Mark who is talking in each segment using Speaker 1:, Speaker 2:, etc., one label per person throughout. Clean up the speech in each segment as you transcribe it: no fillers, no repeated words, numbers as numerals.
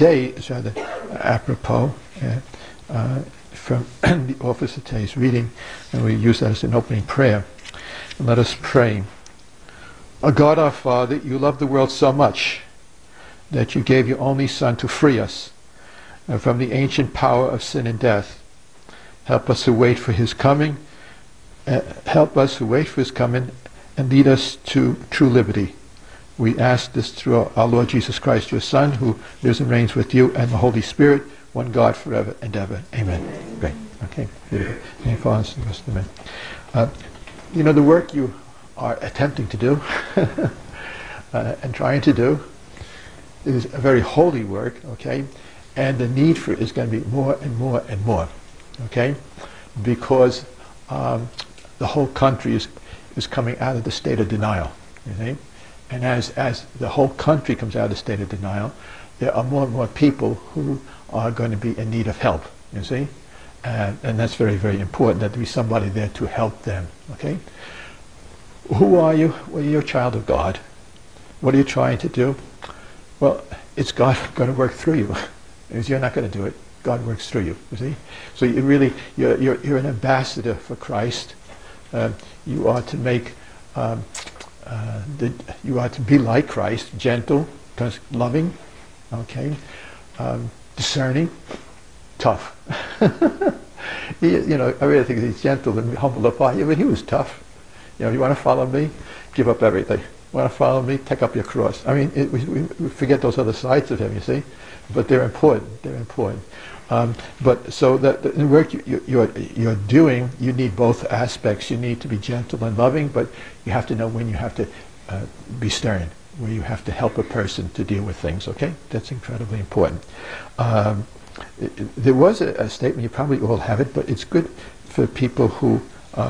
Speaker 1: today is rather apropos from the office of today's reading, and we use that as an opening prayer. And let us pray. O God our Father, you love the world so much that you gave your only Son to free us from the ancient power of sin and death. Help us to wait for his coming. Help us to wait for his coming and lead us to true liberty. We ask this through our Lord Jesus Christ, your Son, who lives and reigns with you and the Holy Spirit, one God forever and ever. Amen. Great. Okay. Beautiful. Any thoughts? You know, the work you are attempting to do and trying to do is a very holy work, okay? And the need for it is going to be more and more and more, okay? Because the whole country is coming out of the state of denial, you see? And as the whole country comes out of the state of denial, there are more and more people who are going to be in need of help, you see? And that's very, very important, that there be somebody there to help them, okay? Who are you? Well, you're a child of God. What are you trying to do? Well, it's God going to work through you. Because you're not going to do it. God works through you, you see? So you really, you're an ambassador for Christ. You are to make, you are to be like Christ, gentle, loving, okay, discerning, tough. You know, I really think he's gentle and humble of heart, but he was tough. You know, you want to follow me? Give up everything. You want to follow me? Take up your cross. I mean, we forget those other sides of him, you see? But they're important. They're important. But so that the work you're doing, you need both aspects. You need to be gentle and loving, but you have to know when you have to be stern, where you have to help a person to deal with things, okay? That's incredibly important. There was a statement, you probably all have it, but it's good for people who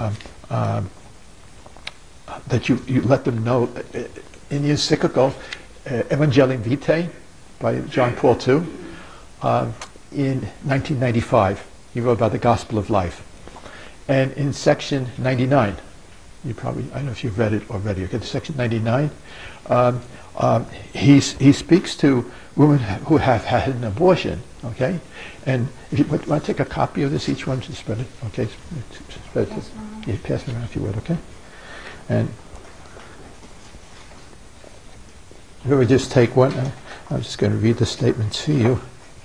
Speaker 1: that you let them know. In the encyclical Evangelium Vitae by John Paul II, in 1995, he wrote about the Gospel of Life. And in section 99, you probably, I don't know if you've read it already, okay, section 99, he speaks to women who have had an abortion, okay? And if you want to take a copy of this, each one should spread it, okay? Spread it. Yeah, pass it around if you would, okay? And if we just take one, I'm just going to read the statement to you.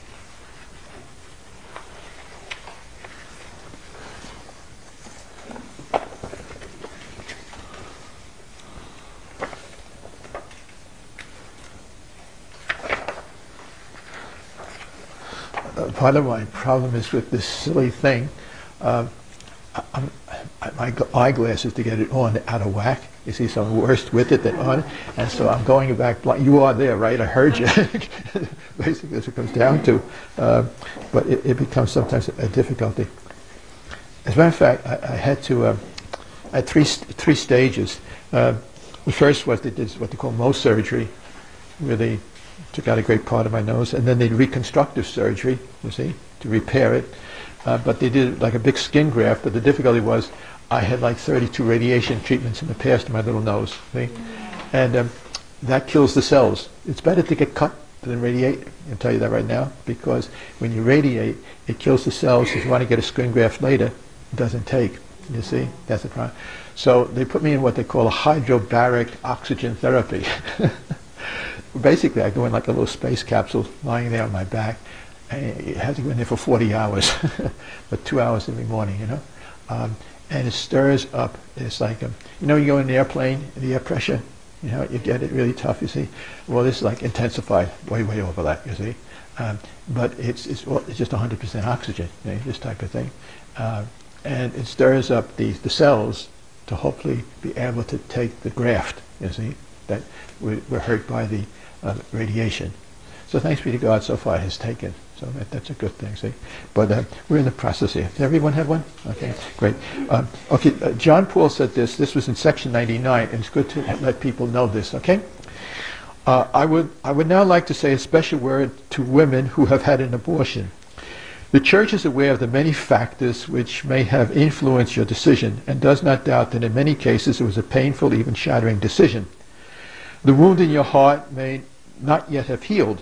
Speaker 1: Part of my problem is with this silly thing. My eyeglasses to get it on out of whack. You see, so I'm worse with it than on it. And so I'm going back blind. You are there, right? I heard you. Basically, that's what it comes down to. But it becomes sometimes a difficulty. As a matter of fact, I had to, I had three stages. The first was they did what they call Mohs surgery, where they took out a great part of my nose, and then they did reconstructive surgery, you see, to repair it. But they did like a big skin graft, but the difficulty was I had like 32 radiation treatments in the past in my little nose, see? And that kills the cells. It's better to get cut than radiate, I'll tell you that right now, because when you radiate, it kills the cells. If you want to get a skin graft later, it doesn't take, you see? That's the problem. So they put me in what they call a hydrobaric oxygen therapy. Basically, I go in like a little space capsule lying there on my back. It has to go in there for 40 hours, but 2 hours every morning, you know. And it stirs up. It's like, you know, you go in the airplane, the air pressure, you know, you get it really tough, you see. Well, this is like intensified, way over that, you see. But it's just 100% oxygen, you know, this type of thing. And it stirs up the cells to hopefully be able to take the graft, you see, that were hurt by the radiation. So thanks be to God, so far it has taken. So that's a good thing, see. But we're in the process here. Does everyone have one? Okay, great. John Paul said this. This was in section 99, and it's good to let people know this, okay? I would now like to say a special word to women who have had an abortion. The Church is aware of the many factors which may have influenced your decision, and does not doubt that in many cases it was a painful, even shattering decision. The wound in your heart may not yet have healed,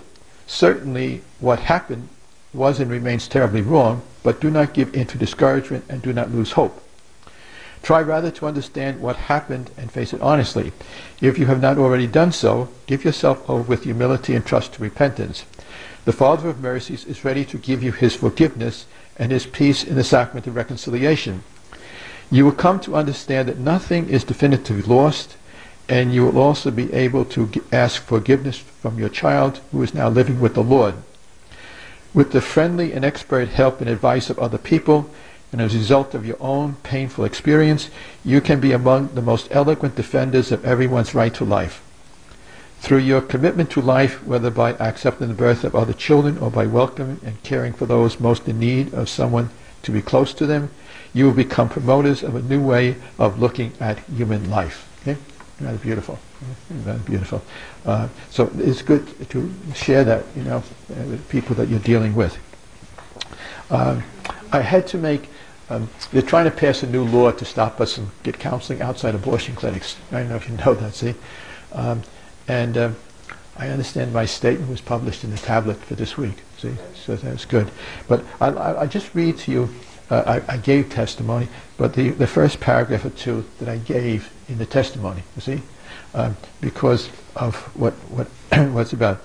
Speaker 1: Certainly what happened was and remains terribly wrong, but do not give in to discouragement and do not lose hope. Try rather to understand what happened and face it honestly. If you have not already done so, give yourself over with humility and trust to repentance. The Father of mercies is ready to give you his forgiveness and his peace in the sacrament of reconciliation. You will come to understand that nothing is definitively lost, and you will also be able to ask forgiveness from your child who is now living with the Lord. With the friendly and expert help and advice of other people, and as a result of your own painful experience, you can be among the most eloquent defenders of everyone's right to life. Through your commitment to life, whether by accepting the birth of other children or by welcoming and caring for those most in need of someone to be close to them, you will become promoters of a new way of looking at human life. Okay? That's beautiful. That's beautiful. So it's good to share that, with people that you're dealing with. I had to make. They're trying to pass a new law to stop us and get counseling outside abortion clinics. I don't know if you know that. See, I understand my statement was published in the tablet for this week. See, so that's good. But I just read to you. I gave testimony, but the first paragraph or two that I gave in the testimony, you see, because of what's about.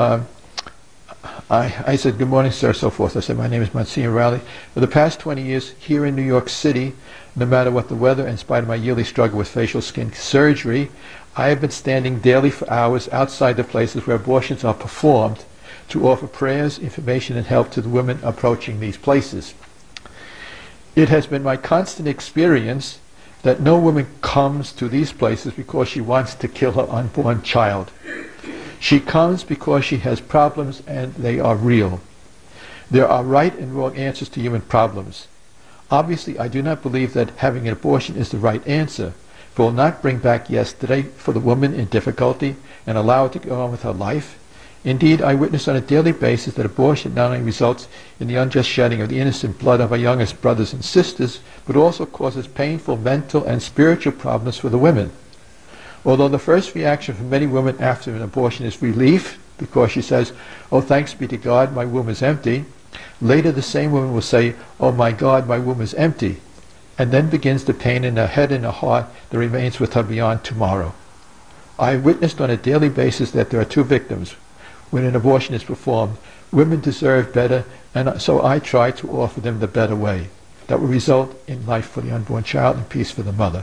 Speaker 1: I said, "Good morning, sir," so forth. I said, "My name is Monsignor Rowley. For the past 20 years here in New York City, no matter what the weather, in spite of my yearly struggle with facial skin surgery, I have been standing daily for hours outside the places where abortions are performed to offer prayers, information, and help to the women approaching these places. It has been my constant experience that no woman comes to these places because she wants to kill her unborn child. She comes because she has problems, and they are real. There are right and wrong answers to human problems. Obviously, I do not believe that having an abortion is the right answer, for it will not bring back yesterday for the woman in difficulty and allow her to go on with her life. Indeed, I witness on a daily basis that abortion not only results in the unjust shedding of the innocent blood of our youngest brothers and sisters, but also causes painful mental and spiritual problems for the women. Although the first reaction for many women after an abortion is relief, because she says, 'Oh, thanks be to God, my womb is empty,' later the same woman will say, 'Oh my God, my womb is empty,' and then begins the pain in her head and her heart that remains with her beyond tomorrow. I witnessed on a daily basis that there are two victims. When an abortion is performed, women deserve better, and so I try to offer them the better way that will result in life for the unborn child and peace for the mother."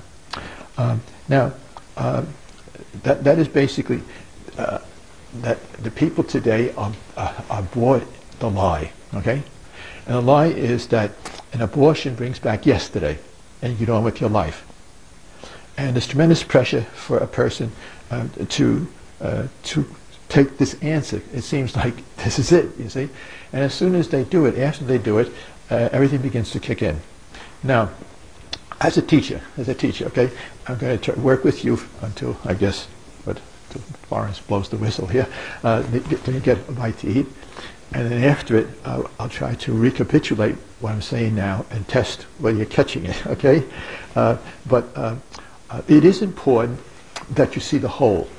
Speaker 1: That is basically that the people today are bought the lie, okay? And the lie is that an abortion brings back yesterday, and you get on with your life. And there's tremendous pressure for a person to take this answer. It seems like this is it, you see? And as soon as they do it, after they do it, everything begins to kick in. Now, as a teacher, okay, I'm going to work with you until, I guess, Florence blows the whistle here, to get a bite to eat. And then after it, I'll try to recapitulate what I'm saying now and test whether you're catching it, okay? But it is important that you see the whole.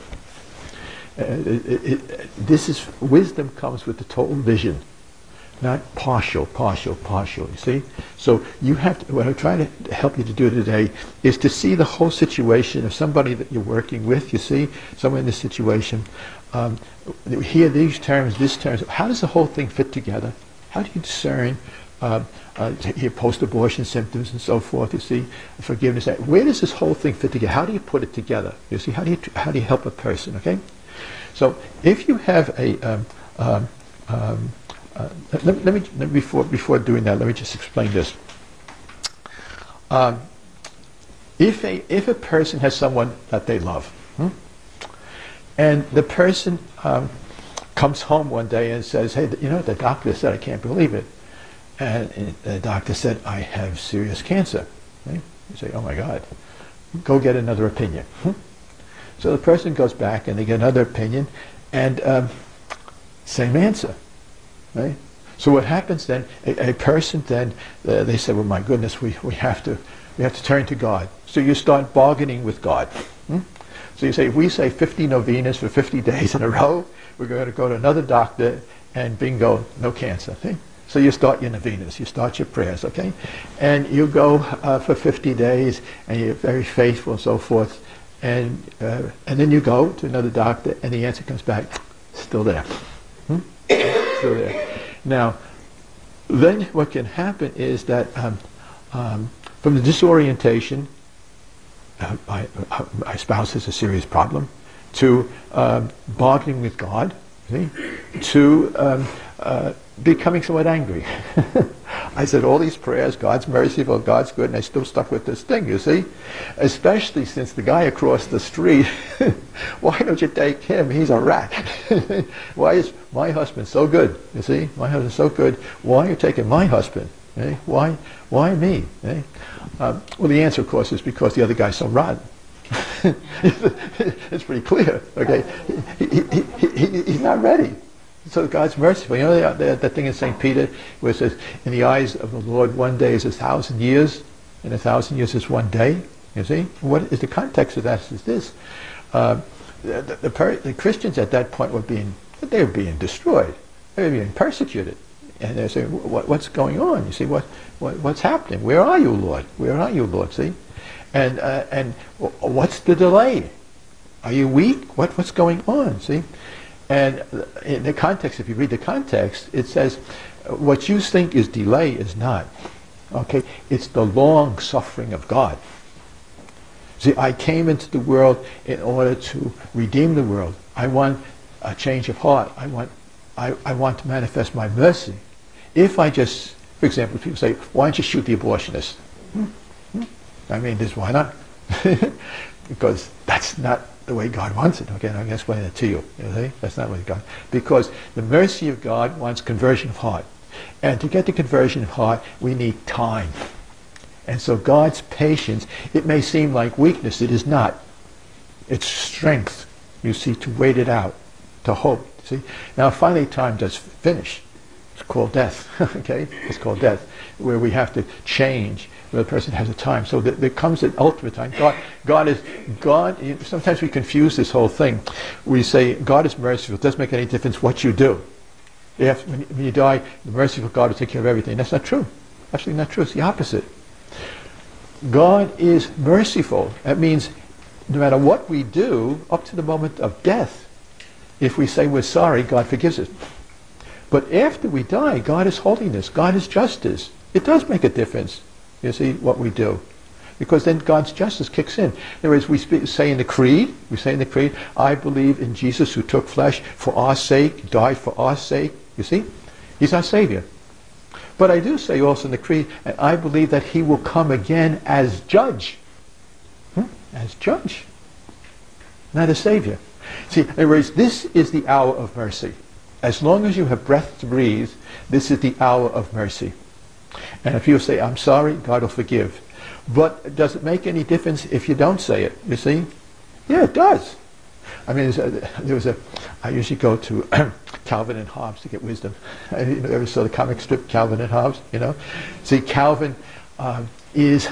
Speaker 1: Wisdom comes with the total vision, not partial, you see? So you have to, what I'm trying to help you to do today is to see the whole situation of somebody that you're working with, you see, someone in this situation. Hear these terms, this terms, how does the whole thing fit together? How do you discern your post-abortion symptoms and so forth, you see, forgiveness? Where does this whole thing fit together? How do you put it together? You see, how do you help a person, okay? So if you have a, let me before doing that, let me just explain this. If a person has someone that they love, and the person comes home one day and says, "Hey, the doctor said, I can't believe it," and the doctor said, "I have serious cancer." Okay? You say, "Oh my God, go get another opinion." So the person goes back and they get another opinion, and same answer. Right? So what happens then? A person then they say, "Well, my goodness, we have to turn to God." So you start bargaining with God. So you say, if we say 50 novenas for 50 days in a row, we're going to go to another doctor and bingo, no cancer. See? So you start your novenas, you start your prayers, okay? And you go for 50 days and you're very faithful and so forth. And then you go to another doctor and the answer comes back, still there. Still there. Now, then what can happen is that from the disorientation, my spouse has a serious problem, to bargaining with God, see? To becoming somewhat angry. I said all these prayers, God's merciful, God's good, and I still stuck with this thing, you see? Especially since the guy across the street, why don't you take him? He's a rat. Why is my husband so good? You see? My husband's so good. Why are you taking my husband? Eh? Why me? Eh? Well, the answer, of course, is because the other guy's so rotten. It's pretty clear, okay? He's not ready. So God's merciful. You know that thing in St. Peter where it says, in the eyes of the Lord, one day is 1,000 years, and 1,000 years is one day. You see? What is the context of that is this. The Christians at that point were being destroyed. They were being persecuted. And they're saying, what's going on? You see, what's happening? Where are you, Lord? Where are you, Lord? See? And what's the delay? Are you weak? What's going on? See? And in the context, if you read the context, it says, what you think is delay is not. Okay? It's the long suffering of God. See, I came into the world in order to redeem the world. I want a change of heart. I want to manifest my mercy. If I just, for example, people say, why don't you shoot the abortionist? I mean, why not? Because that's not the way God wants it. Okay, I'm going to explain that to you. You see? That's not the way God. Because the mercy of God wants conversion of heart. And to get the conversion of heart, we need time. And so God's patience, it may seem like weakness. It is not. It's strength, you see, to wait it out, to hope. See? Now, finally, time does finish. It's called death. Okay? It's called death, where we have to change, where the person has a time. So there comes an ultimate time. God. Sometimes we confuse this whole thing. We say God is merciful. It doesn't make any difference what you do. When you die, the merciful God will take care of everything. That's not true. Absolutely not true. It's the opposite. God is merciful. That means no matter what we do, up to the moment of death, if we say we're sorry, God forgives us. But after we die, God is holiness. God is justice. It does make a difference, you see, what we do. Because then God's justice kicks in. In other words, we say in the Creed, I believe in Jesus who took flesh for our sake, died for our sake. You see? He's our Savior. But I do say also in the Creed, and I believe that he will come again as judge. As judge. Not as Savior. See, in other words, this is the hour of mercy. As long as you have breath to breathe, this is the hour of mercy. And if you say, I'm sorry, God will forgive. But does it make any difference if you don't say it? You see? Yeah, it does. I mean, I usually go to Calvin and Hobbes to get wisdom. You ever saw the comic strip Calvin and Hobbes? You know? See, Calvin is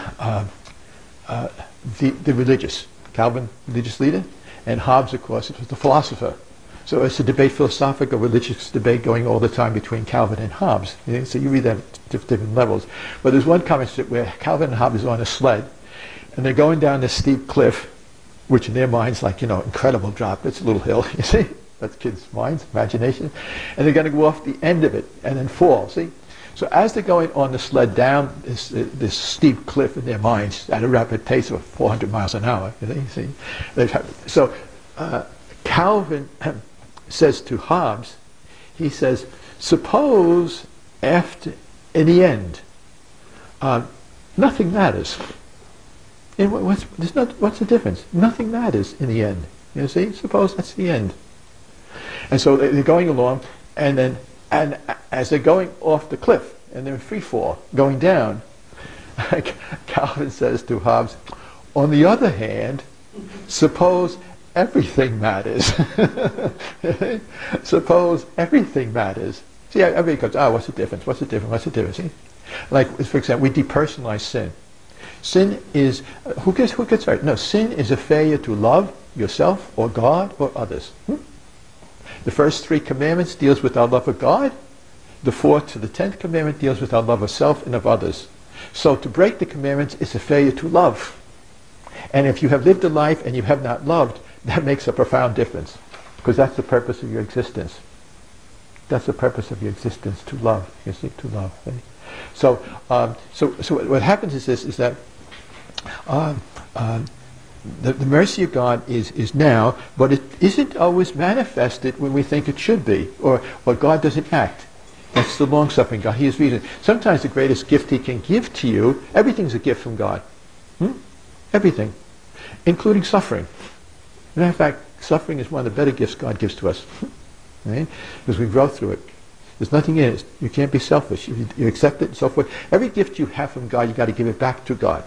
Speaker 1: the religious. Calvin, religious leader, and Hobbes, of course, was the philosopher. So it's a debate, philosophical, religious debate going all the time between Calvin and Hobbes. You know? So you read that at different levels. But there's one comic strip where Calvin and Hobbes are on a sled, and they're going down this steep cliff, which in their minds, like, you know, incredible drop. It's a little hill, you see? That's kids' minds, imagination. And they're going to go off the end of it and then fall, see? So as they're going on the sled down this steep cliff in their minds at a rapid pace of 400 miles an hour, you see? So Calvin says to Hobbes, he says, suppose after, in the end, nothing matters. And what's the difference? Nothing matters in the end. You see? Suppose that's the end. And so they're going along, and as they're going off the cliff, and they're in free fall, going down, Calvin says to Hobbes, on the other hand, suppose everything matters. Suppose everything matters. See, everybody goes, what's the difference? What's the difference? What's the difference? See? Like, for example, we depersonalize sin. Sin is, who gets hurt? No, sin is a failure to love yourself or God or others. The first 3 commandments deals with our love of God. The 4th to the 10th commandment deals with our love of self and of others. So to break the commandments is a failure to love. And if you have lived a life and you have not loved, that makes a profound difference. Because that's the purpose of your existence. That's the purpose of your existence, to love. You see, to love. Right? So what happens is this, is that the mercy of God is now, but it isn't always manifested when we think it should be, or God doesn't act. That's the long-suffering God. He is reason. Sometimes the greatest gift He can give to you, everything's a gift from God. Everything, including suffering. As a matter of fact, suffering is one of the better gifts God gives to us, right? Because we grow through it. There's nothing in it. You can't be selfish. You accept it and so forth. Every gift you have from God, you got to give it back to God.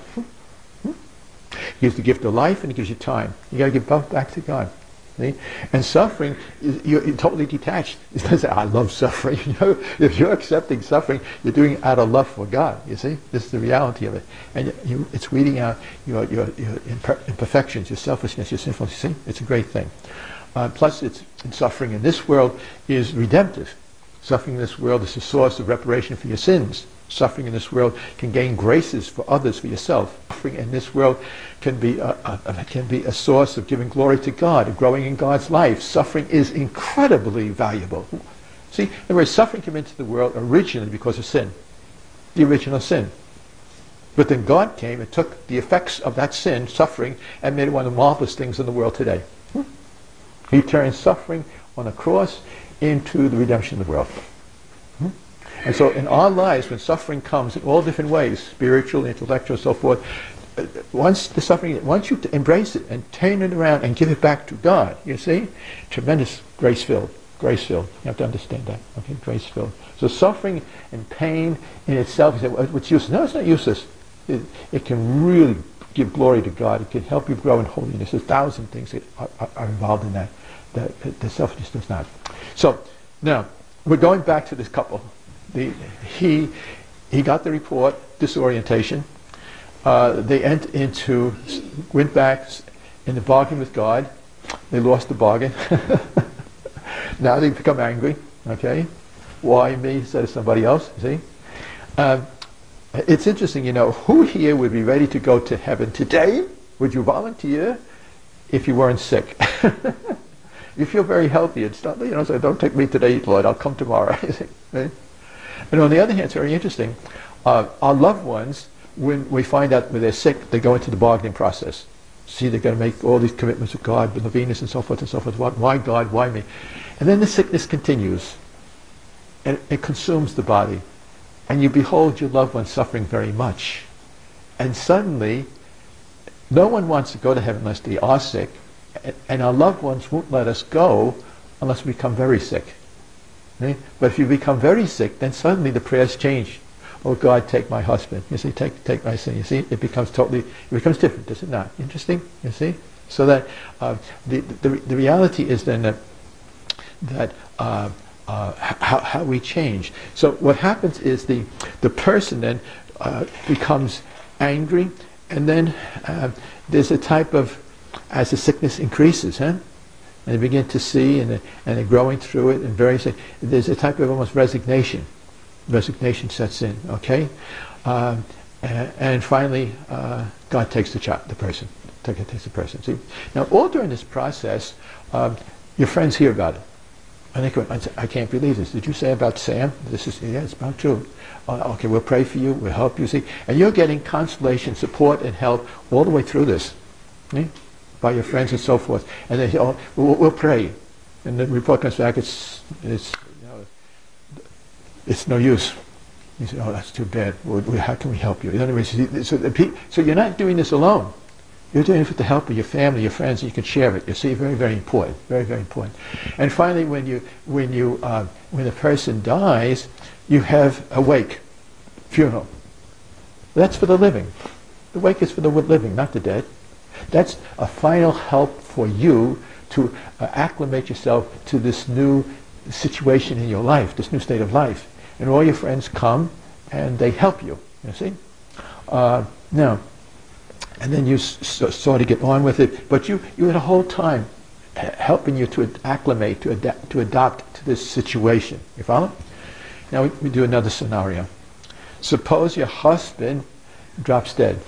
Speaker 1: He gives the gift of life and He gives you time. You got to give both back to God. See? And suffering, you're totally detached. It doesn't say, I love suffering. You know, if you're accepting suffering, you're doing it out of love for God. You see, this is the reality of it, and it's weeding out your imperfections, your selfishness, your sinfulness. You see, it's a great thing. Plus, suffering in this world is redemptive. Suffering in this world is a source of reparation for your sins. Suffering in this world can gain graces for others, for yourself. Suffering in this world can be a source of giving glory to God, of growing in God's life. Suffering is incredibly valuable. See, in other words, suffering came into the world originally because of sin, the original sin. But then God came and took the effects of that sin, suffering, and made it one of the marvelous things in the world today. He turned suffering on a cross into the redemption of the world. And so in our lives, when suffering comes in all different ways, spiritual, intellectual, and so forth, once you embrace it and turn it around and give it back to God, you see, tremendous grace-filled. You have to understand that. Okay, grace-filled. So suffering and pain in itself, you say, well, it's useless. No, it's not useless. It can really give glory to God. It can help you grow in holiness. There's 1,000 things that are involved in that. The selfishness does not. So now we're going back to this couple. He got the report, disorientation. They went back in the bargain with God. They lost the bargain. Now they become angry. Okay, why me instead of somebody else? See, it's interesting. You know, who here would be ready to go to heaven today? Would you volunteer if you weren't sick? You feel very healthy and stuff. You know, so don't take me today, Lord. I'll come tomorrow. Right? And on the other hand, it's very interesting. Our loved ones, when we find out when they're sick, they go into the bargaining process. See, they're going to make all these commitments with God, with the Venus and so forth and so forth. Why God? Why me? And then the sickness continues. And it consumes the body. And you behold your loved one suffering very much. And suddenly, no one wants to go to heaven unless they are sick. And our loved ones won't let us go unless we become very sick. But if you become very sick, then suddenly the prayers change. Oh God, take my husband. You see, take my sin. You see, it becomes different, does it not? Interesting, you see? So that the reality is then that how we change. So what happens is the person then becomes angry, and then there's a type of, as the sickness increases, and they begin to see, and they're growing through it, and there's a type of almost resignation. Resignation sets in, okay? And finally, God takes the person. Takes the person. See? Now, all during this process, your friends hear about it. And they go, I can't believe this. Did you say about Sam? Yeah, it's about true. Okay, we'll pray for you, we'll help you, see? And you're getting consolation, support, and help all the way through this. See? By your friends and so forth. And they say, oh, we'll pray. And the report comes back, it's no use. You say, oh, that's too bad. How can we help you? In other words, so you're not doing this alone. You're doing it with the help of your family, your friends, and you can share it. You see, very, very important. Very, very important. And finally, when a person dies, you have a wake, funeral. That's for the living. The wake is for the living, not the dead. That's a final help for you to acclimate yourself to this new situation in your life, this new state of life. And all your friends come and they help you, you see. Now, and then you sort of get on with it, but you had a whole time helping you to acclimate, to adapt to this situation. You follow? Now we do another scenario. Suppose your husband drops dead.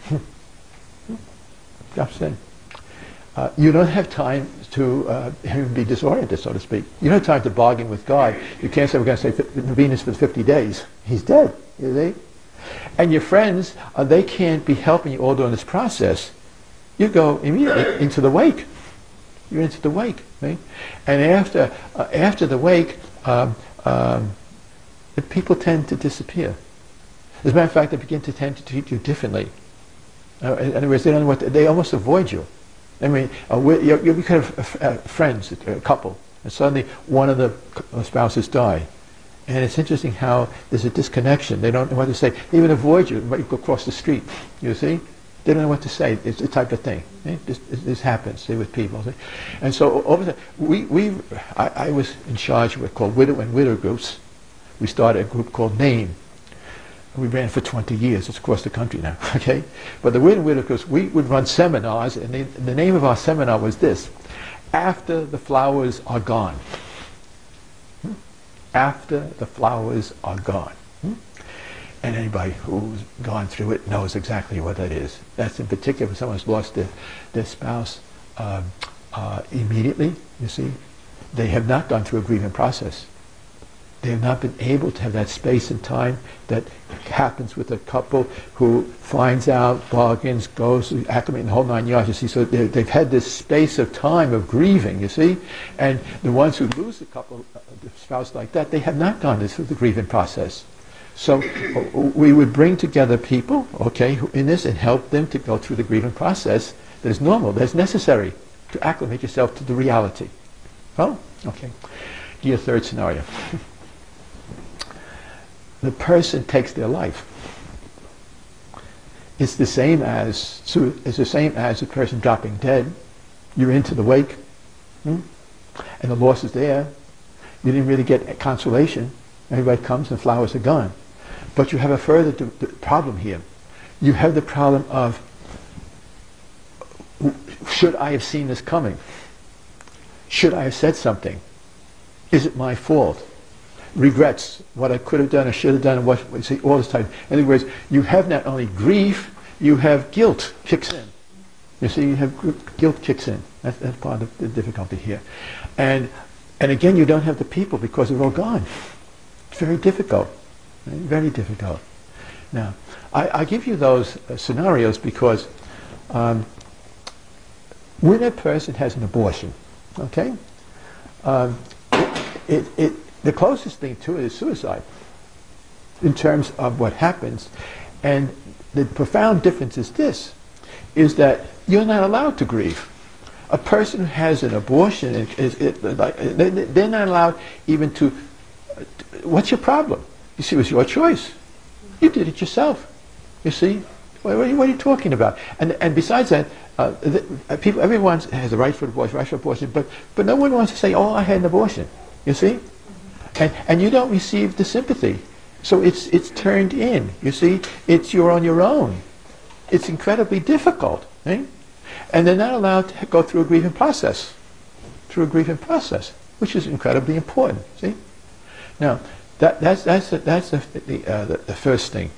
Speaker 1: Drops dead. You don't have time to him be disoriented, so to speak. You don't have time to bargain with God. You can't say, we're going to say Venus for 50 days. He's dead, you see? And your friends, they can't be helping you all during this process. You go immediately into the wake. You're into the wake, right? And after the wake, the people tend to disappear. As a matter of fact, they begin to tend to treat you differently. In other words, they don't know what they almost avoid you. I mean, you could have friends, a couple, and suddenly one of the spouses die. And it's interesting how there's a disconnection. They don't know what to say. They even avoid you. You go across the street, you see? They don't know what to say. It's the type of thing. This happens with people. See? And so over the, I was in charge of what called widow and widow groups. We started a group called NAME. We ran for 20 years. It's across the country now. Okay, but the widow and widow groups, we would run seminars, and the name of our seminar was this: After the Flowers Are Gone. After the flowers are gone. And anybody who's gone through it knows exactly what that is. That's in particular when someone's lost their spouse immediately, you see. They have not gone through a grieving process. They have not been able to have that space and time that happens with a couple who finds out, bargains, goes, acclimate in the whole 9 yards, you see. So they've had this space of time of grieving, you see. And the ones who lose a couple, the spouse like that, they have not gone through the grieving process. So we would bring together people, okay, who in this, and help them to go through the grieving process that is normal, that is necessary to acclimate yourself to the reality. Oh, okay. Your third scenario. The person takes their life. It's the same as the person dropping dead. You're into the wake, and the loss is there. You didn't really get consolation. Everybody comes and flowers are gone. But you have a further problem here. You have the problem of, should I have seen this coming? Should I have said something? Is it my fault? Regrets, what I could have done or should have done, and what, see, all this time. In other words, you have not only grief, you have guilt kicks in. You see, you have guilt kicks in. That's part of the difficulty here. And again, you don't have the people because they're all gone. It's very difficult. Very difficult. Now, I give you those scenarios because when a person has an abortion, okay, the closest thing to it is suicide in terms of what happens. And the profound difference is this, is that you're not allowed to grieve. A person who has an abortion, they're not allowed even to, what's your problem? You see, it was your choice. You did it yourself. You see? What are you talking about? And besides that, people, everyone has a right for abortion, but no one wants to say, oh, I had an abortion. You see? And you don't receive the sympathy. So it's turned in. You see? You're on your own. It's incredibly difficult. Eh? And they're not allowed to go through a grieving process. Which is incredibly important. See? Now, that's the first thing.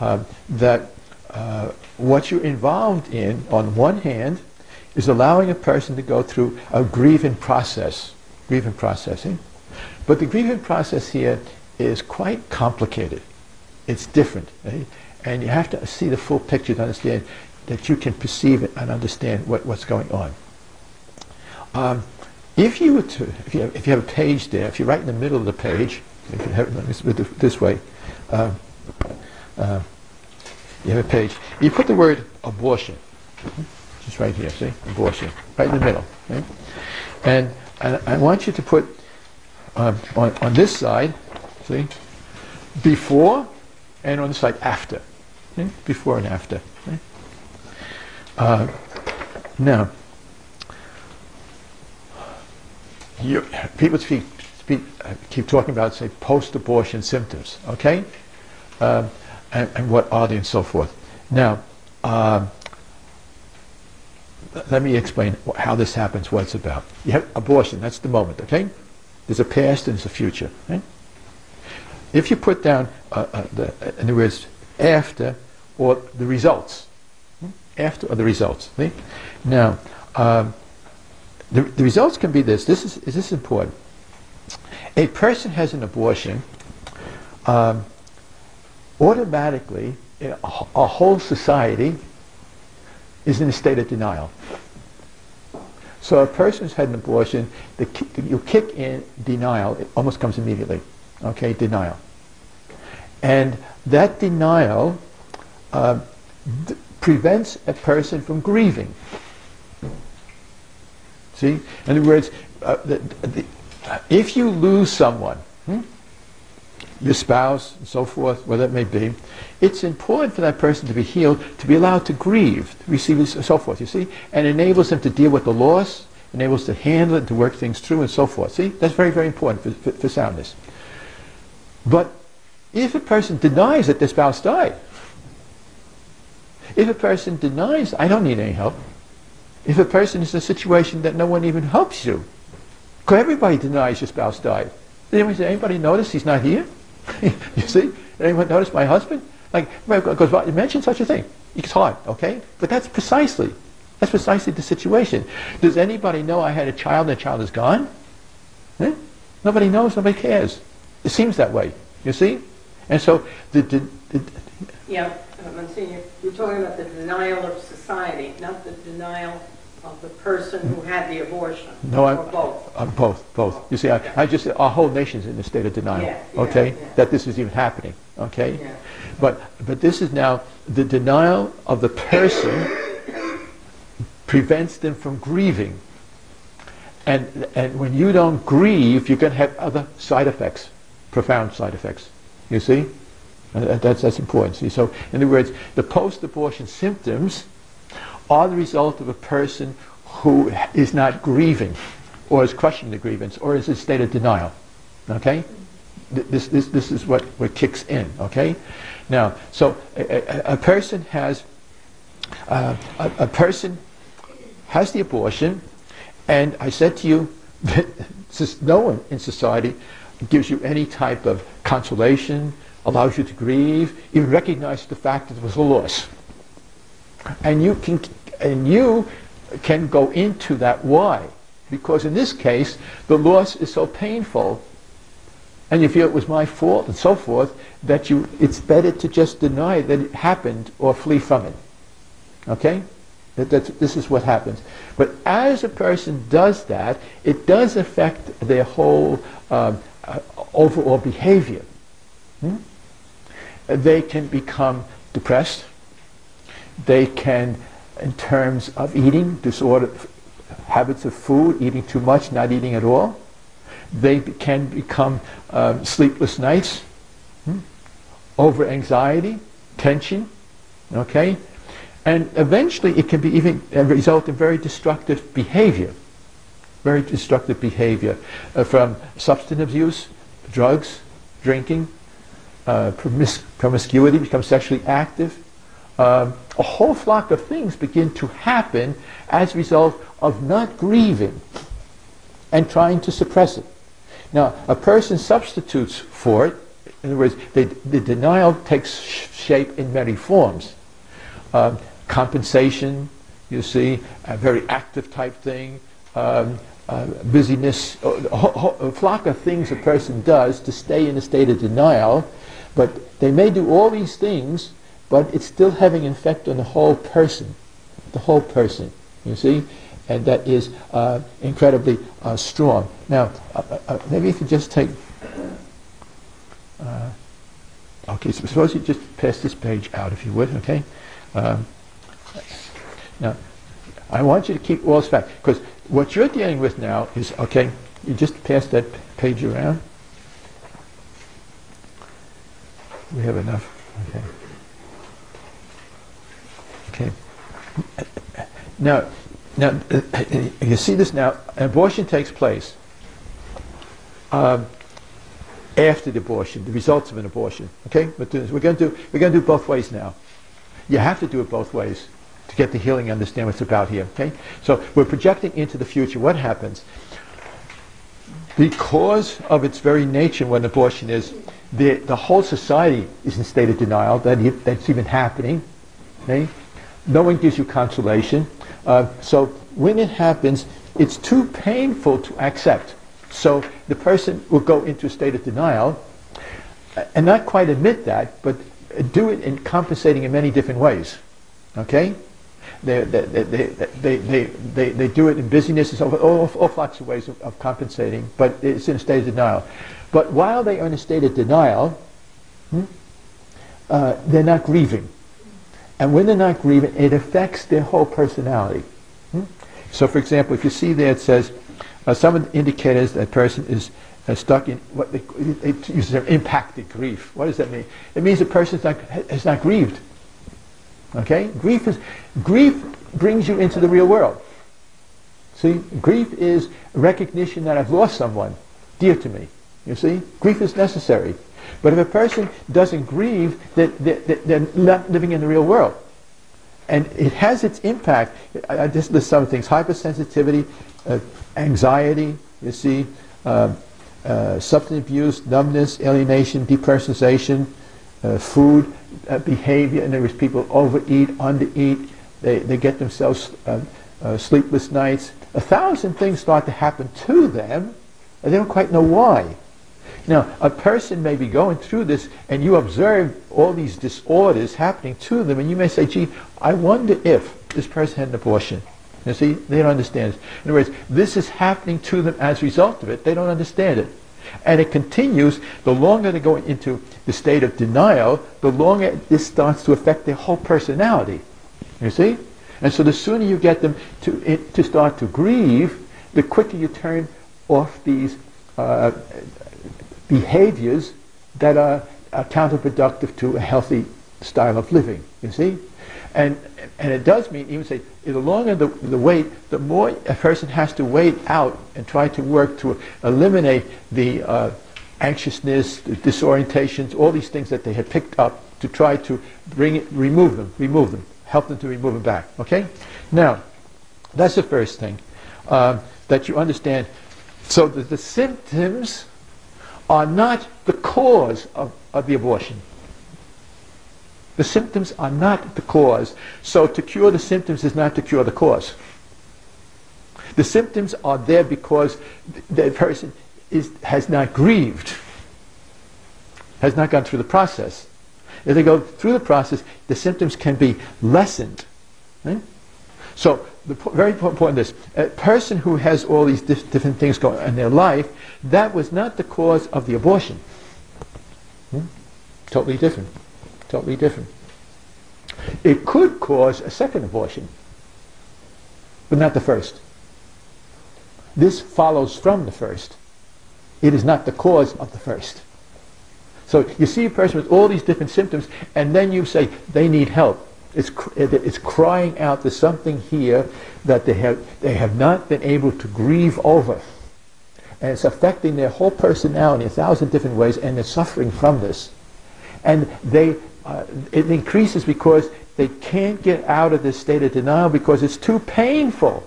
Speaker 1: What you're involved in, on one hand, is allowing a person to go through a grieving processing. But the grieving process here is quite complicated. It's different. Eh? And you have to see the full picture to understand that you can perceive it and understand what's going on. If you have a page there, if you're right in the middle of the page, if you have it this way, you have a page. You put the word abortion, just right here. See, abortion, right in the middle. Okay? And I want you to put on this side, see, before, and on the side after. Okay? Before and after. Okay? Now, people keep talking about, say, post-abortion symptoms, okay? And what are they and so forth. Now, let me explain how this happens, what it's about. You have abortion, that's the moment, okay? There's a past and there's a future, right? If you put down, in other words, after or the results, after or the results, see? Now, the results can be this. This is important. A person has an abortion, automatically, a whole society is in a state of denial. So a person who's had an abortion, you kick in denial, it almost comes immediately. Okay, denial. And that denial prevents a person from grieving. See? In other words, if you lose someone, your spouse, and so forth, whatever it may be, it's important for that person to be healed, to be allowed to grieve, to receive and so forth, you see? And enables them to deal with the loss, enables to handle it, to work things through, and so forth. See? That's very, very important for soundness. But if a person denies that their spouse died, if a person denies, I don't need any help, if a person is in a situation that no one even helps you, because everybody denies your spouse died. Did anybody notice he's not here? You see? Did anyone notice my husband? Like, because you mentioned such a thing. It's hard, okay? But that's precisely the situation. Does anybody know I had a child and the child is gone? Eh? Nobody knows, nobody cares. It seems that way, you see? And so,
Speaker 2: yeah, Monsignor, you're talking about the denial of society, not the denial of the person who had the abortion.
Speaker 1: No,
Speaker 2: or both.
Speaker 1: Both. You see, I just said our whole nation's in a state of denial. Okay, that this is even happening. Okay, but this is now the denial of the person prevents them from grieving, and when you don't grieve, you're going to have other side effects, profound side effects. You see, that's important. See, so in other words, the post-abortion symptoms are the result of a person who is not grieving, or is crushing the grievance, or is in a state of denial. Okay, this is what kicks in. Okay, now so a person has a person has the abortion, and I said to you that no one in society gives you any type of consolation, allows you to grieve, even recognize the fact that there was a loss. And you can go into that why, because in this case the loss is so painful, and you feel it was my fault and so forth, that it's better to just deny that it happened or flee from it. Okay, this is what happens. But as a person does that, it does affect their whole overall behavior. They can become depressed. They can, in terms of eating, disorder, habits of food, eating too much, not eating at all. They can become sleepless nights, over anxiety, tension, okay? And eventually it can be even result in very destructive behavior. Very destructive behavior from substance abuse, drugs, drinking, promiscuity, become sexually active. A whole flock of things begin to happen as a result of not grieving and trying to suppress it. Now, a person substitutes for it. In other words, the denial takes shape in many forms. Compensation, you see, a very active type thing, busyness, a flock of things a person does to stay in a state of denial, but they may do all these things, but it's still having an effect on the whole person, you see, and that is incredibly strong. Now, maybe if you just take, okay, so suppose you just pass this page out, if you would, okay? Now, I want you to keep all this back, because what you're dealing with now is, okay, you just pass that page around. We have enough, okay. Now, you see this now. Abortion takes place after the abortion, the results of an abortion. Okay, but we're going to do both ways now. You have to do it both ways. to get the healing and understand what's about here. Okay? So we're projecting into the future. What happens? Because of its very nature, when abortion is, the whole society is in a state of denial that's even happening. Okay? No one gives you consolation. So when it happens, it's too painful to accept. So the person will go into a state of denial and not quite admit that, but do it in compensating in many different ways. Okay? They do it in busyness, all lots of ways of compensating, but it's in a state of denial. But while they are in a state of denial, they're not grieving. And when they're not grieving, it affects their whole personality. So for example, if you see there it says, some of the indicators that person is stuck in what they use the term impacted grief. What does that mean? It means the person is not grieved. Okay? Grief brings you into the real world. See? Grief is recognition that I've lost someone dear to me. You see? Grief is necessary. But if a person doesn't grieve, they're not living in the real world. And it has its impact. I just list some things. Hypersensitivity, anxiety, you see, substance abuse, numbness, alienation, depersonalization, food, behavior. In other words, people overeat, undereat. They get themselves sleepless nights. 1,000 things start to happen to them, and they don't quite know why. Now, a person may be going through this, and you observe all these disorders happening to them, and you may say, gee, I wonder if this person had an abortion. You see, they don't understand it. In other words, this is happening to them as a result of it. They don't understand it. And it continues, the longer they go into the state of denial, the longer this starts to affect their whole personality. You see? And so the sooner you get them to start to grieve, the quicker you turn off these behaviors that are counterproductive to a healthy style of living, you see? And it does mean, even say, the longer the wait, the more a person has to wait out and try to work to eliminate the anxiousness, the disorientations, all these things that they had picked up to try to remove them, help them to remove them back, okay? Now, that's the first thing, that you understand. So that the symptoms are not the cause of the abortion. The symptoms are not the cause. So to cure the symptoms is not to cure the cause. The symptoms are there because the person has not grieved, has not gone through the process. If they go through the process, the symptoms can be lessened. Right? So very important this. A person who has all these different things going on in their life, that was not the cause of the abortion. Totally different. Totally different. It could cause a second abortion, but not the first. This follows from the first. It is not the cause of the first. So you see a person with all these different symptoms, and then you say they need help. It's crying out, there's something here that they have not been able to grieve over. And it's affecting their whole personality in 1,000 different ways, and they're suffering from this. And it increases because they can't get out of this state of denial because it's too painful.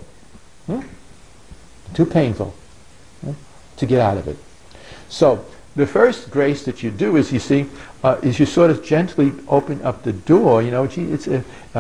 Speaker 1: Too painful to get out of it. So the first grace that you do is, you see, is you sort of gently open up the door. You know, gee, it's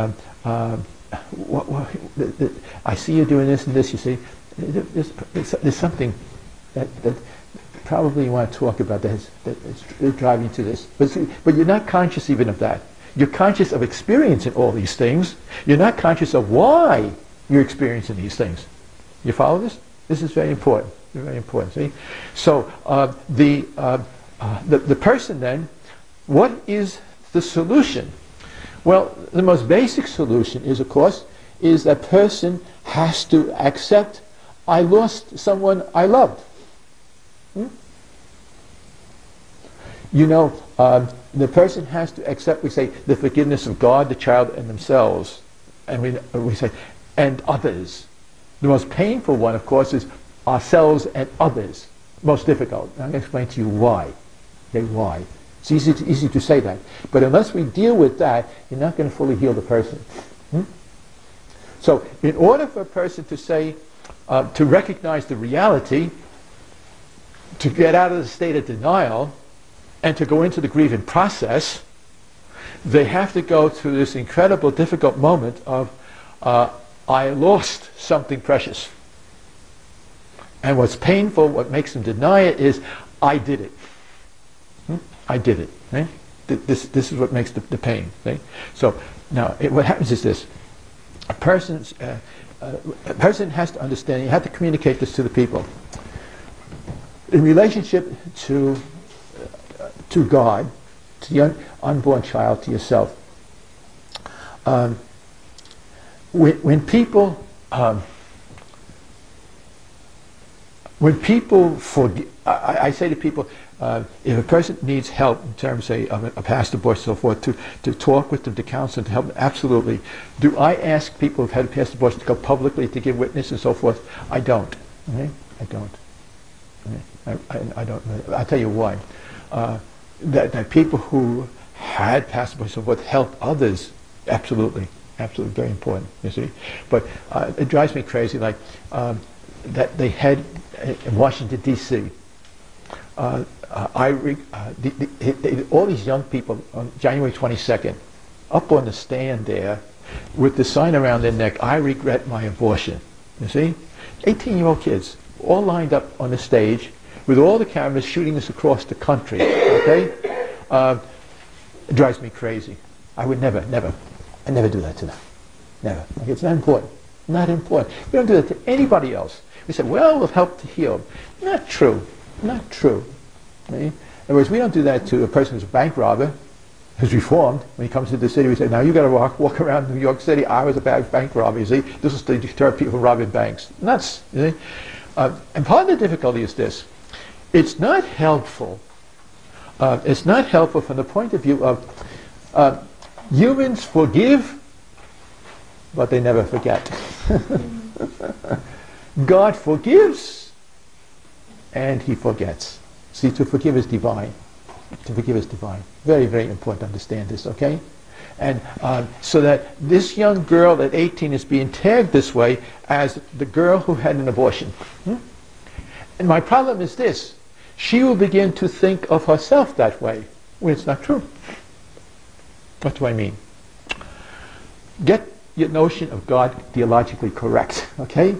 Speaker 1: I see you doing this and this. You see, there's something that probably you want to talk about that's driving you to this. But you're not conscious even of that. You're conscious of experiencing all these things. You're not conscious of why you're experiencing these things. You follow this? This is very important. Very important. See, so the person then, what is the solution? Well, the most basic solution is, of course, is that person has to accept, I lost someone I loved. You know, the person has to accept, we say, the forgiveness of God, the child, and themselves. And we say, and others. The most painful one, of course, is ourselves and others. Most difficult. I'm going to explain to you why. Okay, why? It's easy to say that. But unless we deal with that, you're not going to fully heal the person. So in order for a person to say, to recognize the reality, to get out of the state of denial, and to go into the grieving process, they have to go through this incredible, difficult moment of, I lost something precious. And what's painful, what makes them deny it, is, I did it. I did it. Right? This is what makes the pain. Right? So now, what happens is this. A person has to understand, you have to communicate this to the people. In relationship to God, to the unborn child, to yourself, when people forgive, I say to people, if a person needs help in terms, say, of a pastor boy, so forth, to talk with them, to counsel, to help them, absolutely. Do I ask people who've had pastor boys to go publicly to give witness and so forth? I don't. Okay? I don't. Okay? I don't. I'll tell you why. That people who had pastor boys, so forth, help others, absolutely. Absolutely, very important, you see. But it drives me crazy, like, that they had in Washington, D.C., all these young people on January 22nd, up on the stand there, with the sign around their neck, I regret my abortion. You see? 18-year-old kids, all lined up on the stage, with all the cameras shooting this across the country, okay? It drives me crazy. I would never do that to them. Never. Okay, it's not important. Not important. We don't do that to anybody else. We say, well, we'll help to heal. Not true. Not true. Okay? In other words, we don't do that to a person who's a bank robber, who's reformed. When he comes to the city, we say, now you got to walk around New York City. I was a bank robber, you see. This is to deter people from robbing banks. Nuts. You see? And part of the difficulty is this. It's not helpful. It's not helpful from the point of view of humans forgive, but they never forget. God forgives, and he forgets. See, to forgive is divine. To forgive is divine. Very, very important to understand this, okay? And so that this young girl at 18 is being tagged this way as the girl who had an abortion. And my problem is this. She will begin to think of herself that way, when it's not true. What do I mean? Get your notion of God theologically correct, okay?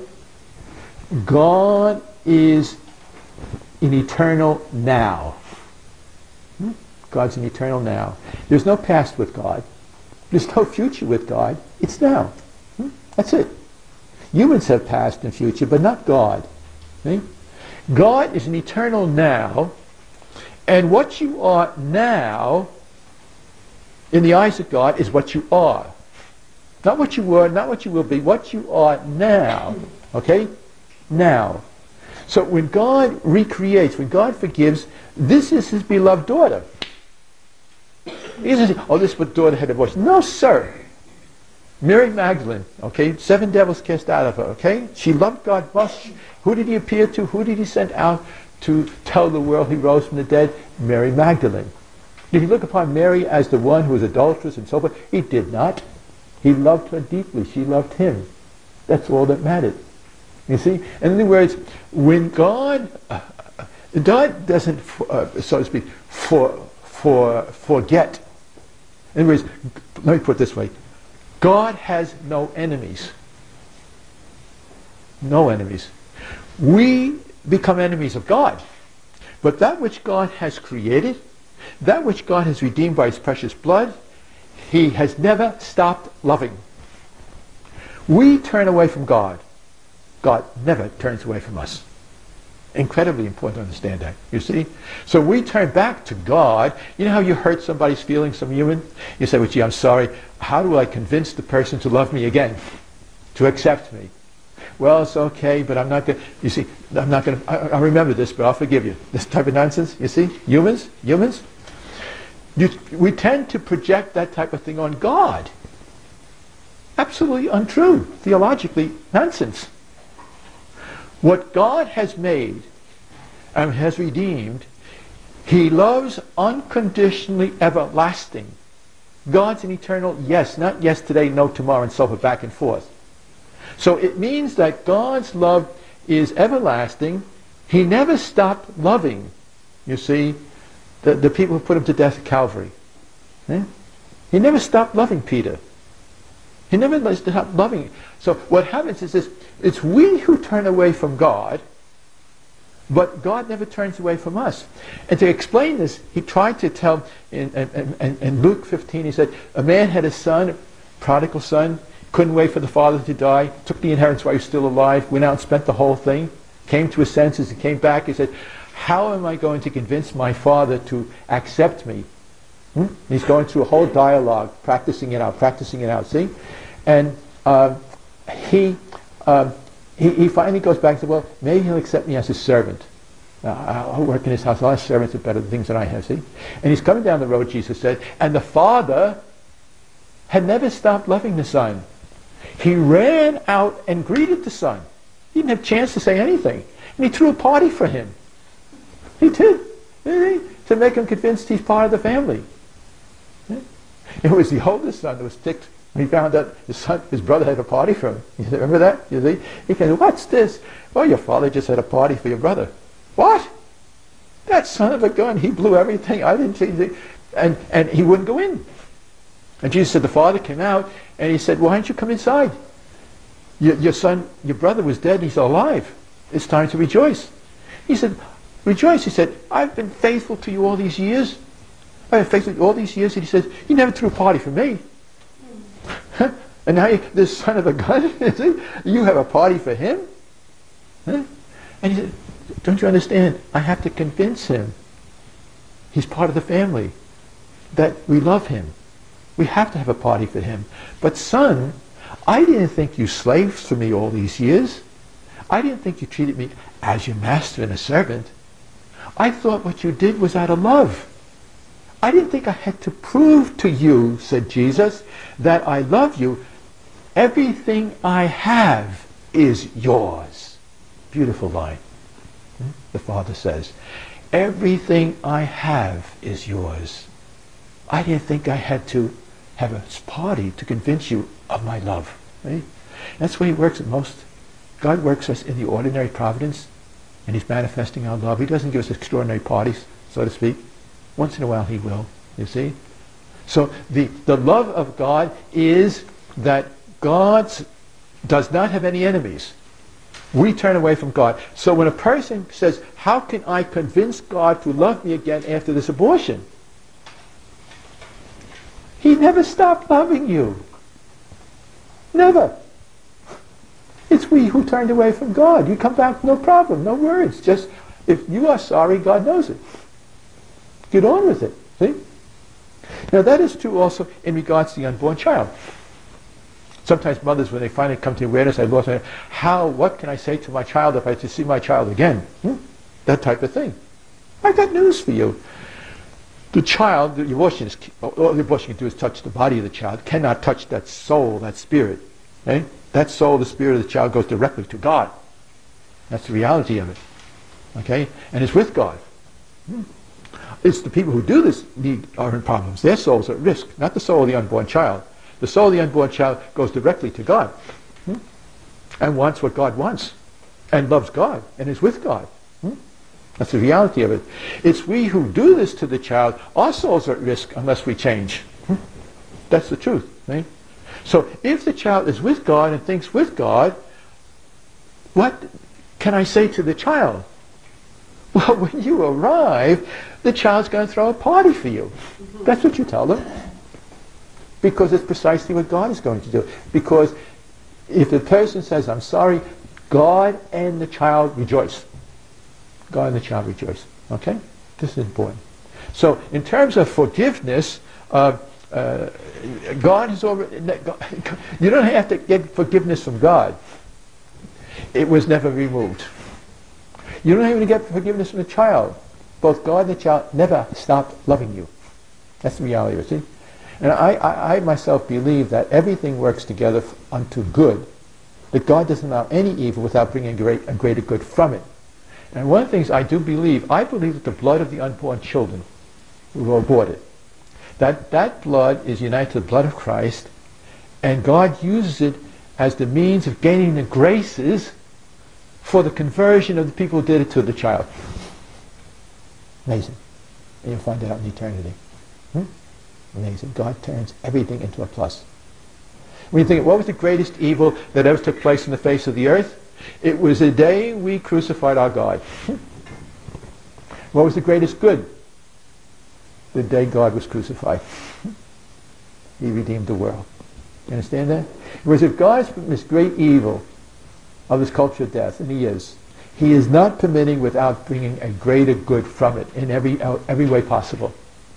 Speaker 1: God is in eternal now. God's in eternal now. There's no past with God. There's no future with God. It's now. That's it. Humans have past and future, but not God. See? God is an eternal now, and what you are now, in the eyes of God, is what you are. Not what you were, not what you will be, what you are now. Okay? Now. So when God recreates, when God forgives, this is his beloved daughter. He doesn't say, oh, this daughter had a voice. No, sir. Mary Magdalene, okay? 7 devils cast out of her, okay? She loved God much. Who did he appear to? Who did he send out to tell the world he rose from the dead? Mary Magdalene. Did he look upon Mary as the one who was adulterous and so forth? He did not. He loved her deeply. She loved him. That's all that mattered. You see? In other words, when God doesn't, so to speak, forget. In other words, let me put it this way. God has no enemies. No enemies. We become enemies of God. But that which God has created, that which God has redeemed by his precious blood, he has never stopped loving. We turn away from God. God never turns away from us. Incredibly important to understand that, you see? So we turn back to God. You know how you hurt somebody's feelings, some human? You say, well, gee, I'm sorry. How do I convince the person to love me again? To accept me? Well, it's okay, but I'm not going to, you see, I'm not going to, I remember this, but I'll forgive you. This type of nonsense, you see? Humans? We tend to project that type of thing on God. Absolutely untrue. Theologically, nonsense. What God has made and has redeemed, he loves unconditionally, everlasting. God's an eternal yes, not yesterday, no tomorrow, and so forth, back and forth. So it means that God's love is everlasting. He never stopped loving, you see, the people who put him to death at Calvary. Eh? He never stopped loving Peter. He never stopped loving. So what happens is this, it's we who turn away from God, but God never turns away from us. And to explain this, he tried to tell in Luke 15, he said, a man had a son, prodigal son, couldn't wait for the father to die, took the inheritance while he was still alive, went out and spent the whole thing, came to his senses and came back. He said, how am I going to convince my father to accept me? He's going through a whole dialogue, practicing it out, see? And he finally goes back and says, well, maybe he'll accept me as his servant. I'll work in his house. All his servants are better than things that I have, see? And he's coming down the road, Jesus said, and the father had never stopped loving the son. He ran out and greeted the son. He didn't have a chance to say anything. And he threw a party for him. He did. To make him convinced he's part of the family. It was the oldest son that was ticked when he found out his brother had a party for him. You remember that? You see? He said, what's this? Well, your father just had a party for your brother. What? That son of a gun, he blew everything. I didn't see anything. And he wouldn't go in. And Jesus said, the father came out and he said, why don't you come inside? Your son, your brother was dead and he's alive. It's time to rejoice. He said, rejoice. He said, I've been faithful to you all these years. I've been faithful to you all these years. And he says, you never threw a party for me. And now this son of a gun, you have a party for him? And he said, don't you understand? I have to convince him. He's part of the family. That we love him. We have to have a party for him. But son, I didn't think you slaved for me all these years. I didn't think you treated me as your master and a servant. I thought what you did was out of love. I didn't think I had to prove to you, said Jesus, that I love you. Everything I have is yours. Beautiful line. The Father says, everything I have is yours. I didn't think I had to have a party to convince you of my love. Right? That's the way he works at most. God works us in the ordinary providence, and he's manifesting our love. He doesn't give us extraordinary parties, so to speak. Once in a while he will, you see. So the love of God is that God does not have any enemies. We turn away from God. So when a person says, how can I convince God to love me again after this abortion? He never stopped loving you. Never. It's we who turned away from God. You come back, no problem, no worries. Just, if you are sorry, God knows it. Get on with it. See? Now that is true also in regards to the unborn child. Sometimes mothers, when they finally come to awareness, I lost my, what can I say to my child if I to see my child again? That type of thing. I got news for you. The child, the abortionist, all the abortion can do is touch the body of the child, cannot touch that soul, that spirit. Okay? That soul, the spirit of the child goes directly to God. That's the reality of it. Okay? And it's with God. It's the people who do this are in problems. Their souls are at risk, not the soul of the unborn child. The soul of the unborn child goes directly to God and wants what God wants and loves God and is with God. That's the reality of it. It's we who do this to the child. Our souls are at risk unless we change. That's the truth. Right? So if the child is with God and thinks with God, what can I say to the child? Well, when you arrive, the child's going to throw a party for you. That's what you tell them. Because it's precisely what God is going to do. Because if the person says, I'm sorry, God and the child rejoice. God and the child rejoice. Okay? This is important. So, in terms of forgiveness, God has already... You don't have to get forgiveness from God. It was never removed. You don't even get forgiveness from the child. Both God and the child never stopped loving you. That's the reality of it. See? And I myself believe that everything works together unto good. That God doesn't allow any evil without bringing a greater good from it. And one of the things I believe that the blood of the unborn children who were aborted, that blood is united to the blood of Christ, and God uses it as the means of gaining the graces for the conversion of the people who did it to the child. Amazing. And you'll find it out in eternity. Amazing. God turns everything into a plus. When you think, what was the greatest evil that ever took place on the face of the earth? It was the day we crucified our God. What was the greatest good? The day God was crucified. He redeemed the world. You understand that? Whereas if God's this great evil of this culture of death, and He is not permitting without bringing a greater good from it in every way possible.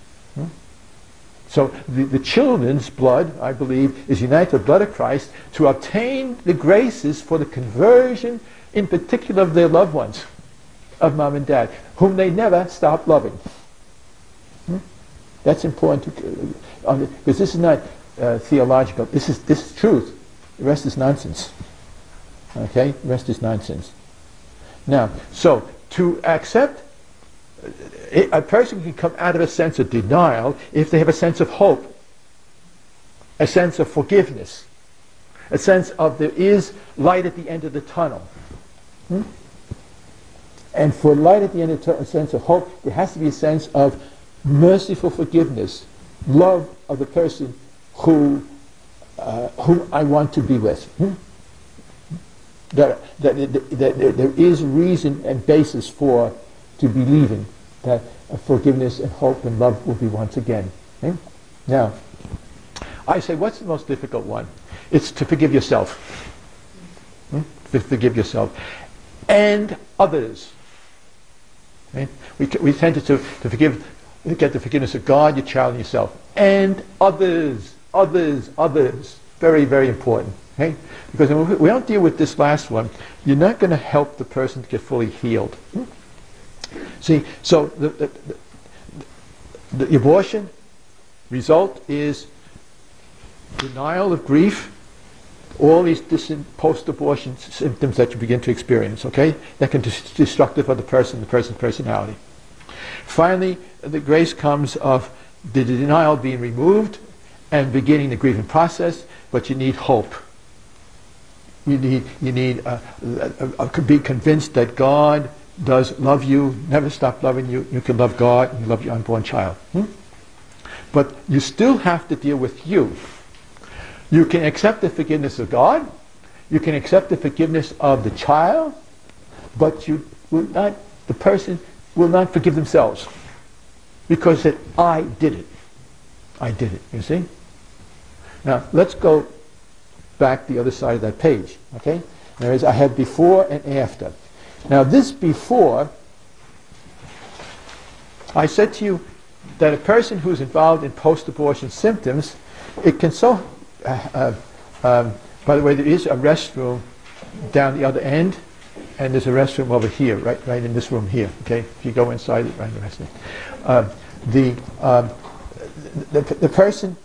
Speaker 1: So the children's blood, I believe, is united to the blood of Christ to obtain the graces for the conversion, in particular of their loved ones, of mom and dad, whom they never stop loving. That's important, because this is not theological. This is truth. The rest is nonsense. Okay? The rest is nonsense. Now, so to accept, a person can come out of a sense of denial if they have a sense of hope, a sense of forgiveness, a sense of there is light at the end of the tunnel. And for light at the end of the tunnel, a sense of hope, there has to be a sense of merciful forgiveness, love of the person whom I want to be with. That there is reason and basis for to believing that forgiveness and hope and love will be once again. Now, I say, what's the most difficult one? It's to forgive yourself. To forgive yourself. And others. We tend to get the forgiveness of God, your child, and yourself. And others. Very, very important. Because if we don't deal with this last one, you're not going to help the person to get fully healed. See, so the abortion result is denial of grief, all these post-abortion symptoms that you begin to experience, okay? That can be destructive of the person's personality. Finally, the grace comes of the denial being removed and beginning the grieving process, but you need hope. You need to be convinced that God does love you, never stop loving you. You can love God and love your unborn child. But you still have to deal with you. You can accept the forgiveness of God, you can accept the forgiveness of the child, but the person will not forgive themselves. Because that I did it, you see? Now, let's go back the other side of that page, okay? There is, I have before and after. Now this before, I said to you that a person who's involved in post-abortion symptoms, it can so, by the way, there is a restroom down the other end, and there's a restroom over here, right in this room here, okay? If you go inside, right in the restroom. The person,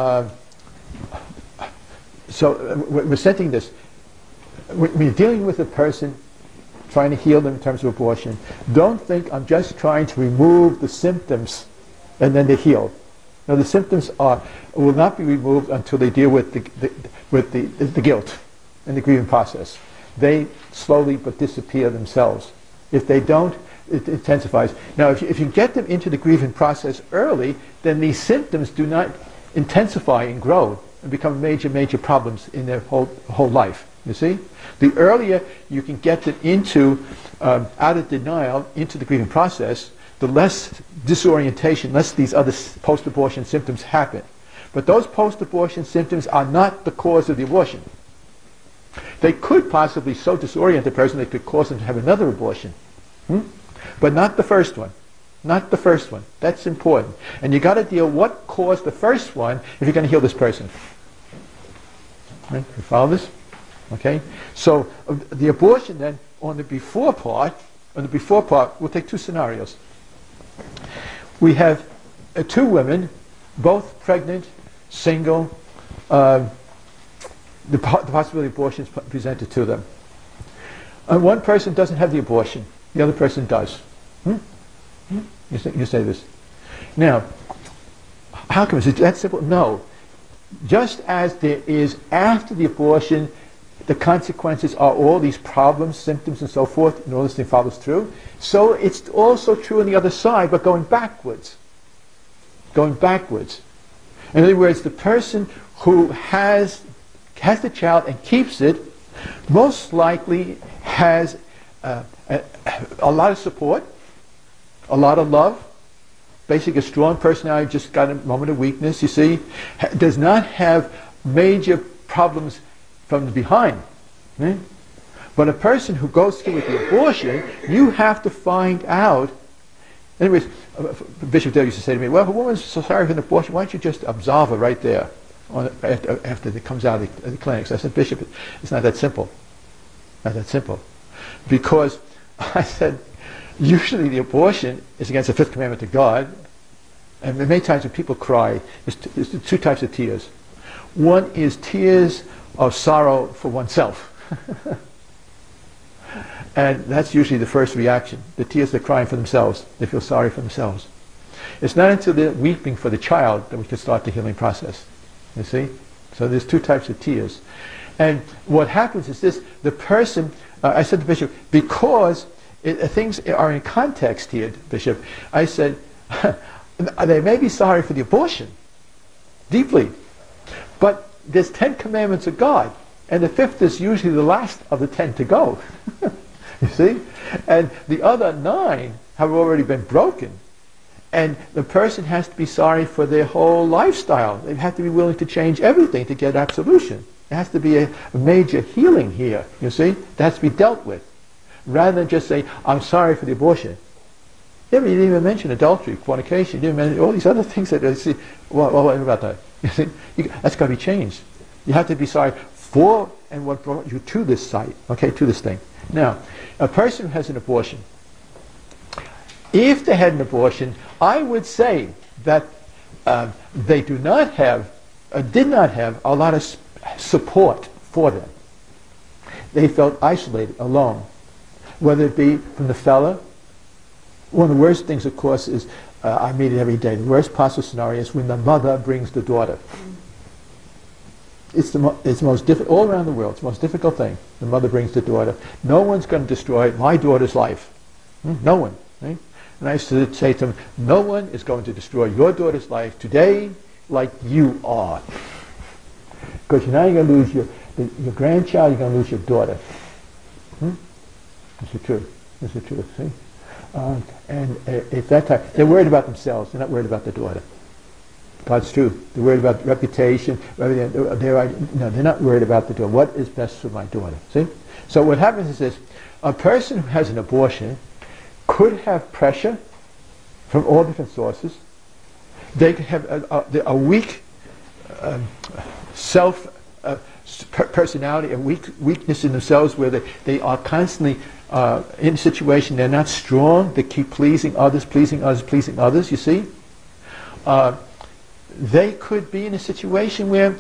Speaker 1: so we're setting this, when you're dealing with a person trying to heal them in terms of abortion, don't think I'm just trying to remove the symptoms and then they heal. Now the symptoms will not be removed until they deal with the guilt and the grieving process. They slowly but disappear themselves. If they don't, it intensifies. Now if you get them into the grieving process early, then these symptoms do not intensify and grow and become major problems in their whole life. You see? The earlier you can get them into, out of denial, into the grieving process, the less disorientation, less these other post-abortion symptoms happen. But those post-abortion symptoms are not the cause of the abortion. They could possibly so disorient the person they could cause them to have another abortion. But not the first one. Not the first one. That's important. And you got to deal what caused the first one if you're going to heal this person. Right? You follow this? Okay? So the abortion then, on the before part, we'll take two scenarios. We have two women, both pregnant, single, the possibility of abortion is presented to them. And one person doesn't have the abortion, the other person does. You say this. Now, how come? Is it that simple? No. Just as there is after the abortion the consequences are all these problems, symptoms, and so forth, and all this thing follows through. So it's also true on the other side, but going backwards. Going backwards. In other words, the person who has the child and keeps it most likely has a lot of support, a lot of love, basically a strong personality, just got a moment of weakness, you see, does not have major problems from the behind. Right? But a person who goes through with the abortion, you have to find out. Anyways, Bishop Dale used to say to me, well, if a woman's so sorry for an abortion, why don't you just absolve her right there after it comes out of the clinics? I said, Bishop, it's not that simple. Not that simple. Because I said, usually the abortion is against the fifth commandment to God. And many times when people cry, there's two types of tears. One is tears of sorrow for oneself. And that's usually the first reaction. The tears, they're crying for themselves. They feel sorry for themselves. It's not until they're weeping for the child that we can start the healing process. You see? So there's two types of tears. And what happens is this, the person, I said to Bishop, because things are in context here, Bishop, I said, they may be sorry for the abortion, deeply, but there's 10 commandments of God, and the fifth is usually the last of the 10 to go. You see? And the other 9 have already been broken. And the person has to be sorry for their whole lifestyle. They have to be willing to change everything to get absolution. There has to be a major healing here, you see? That has to be dealt with. Rather than just say, I'm sorry for the abortion. Yeah, but you didn't even mention adultery, fornication, you didn't mention all these other things that, you see, what about that? You see? That's got to be changed. You have to be sorry for and what brought you to this site, okay, to this thing. Now, a person who has an abortion, if they had an abortion, I would say that they do not have, did not have a lot of support for them. They felt isolated, alone. Whether it be from the fella. One of the worst things, of course, is, I meet it every day, the worst possible scenario is when the mother brings the daughter. It's the most difficult, all around the world, it's the most difficult thing. The mother brings the daughter. No one's going to destroy my daughter's life. No one. Right? And I used to say to them, no one is going to destroy your daughter's life today like you are. Because now you're going to lose your grandchild, you're going to lose your daughter. This is true. This is true, see? And at that time, they're worried about themselves. They're not worried about their daughter. God's truth. They're worried about reputation. They're not worried about the daughter. What is best for my daughter? See? So what happens is this. A person who has an abortion could have pressure from all different sources. They could have a weak personality, a weakness in themselves where they are constantly in a situation, they're not strong, they keep pleasing others, you see. They could be in a situation where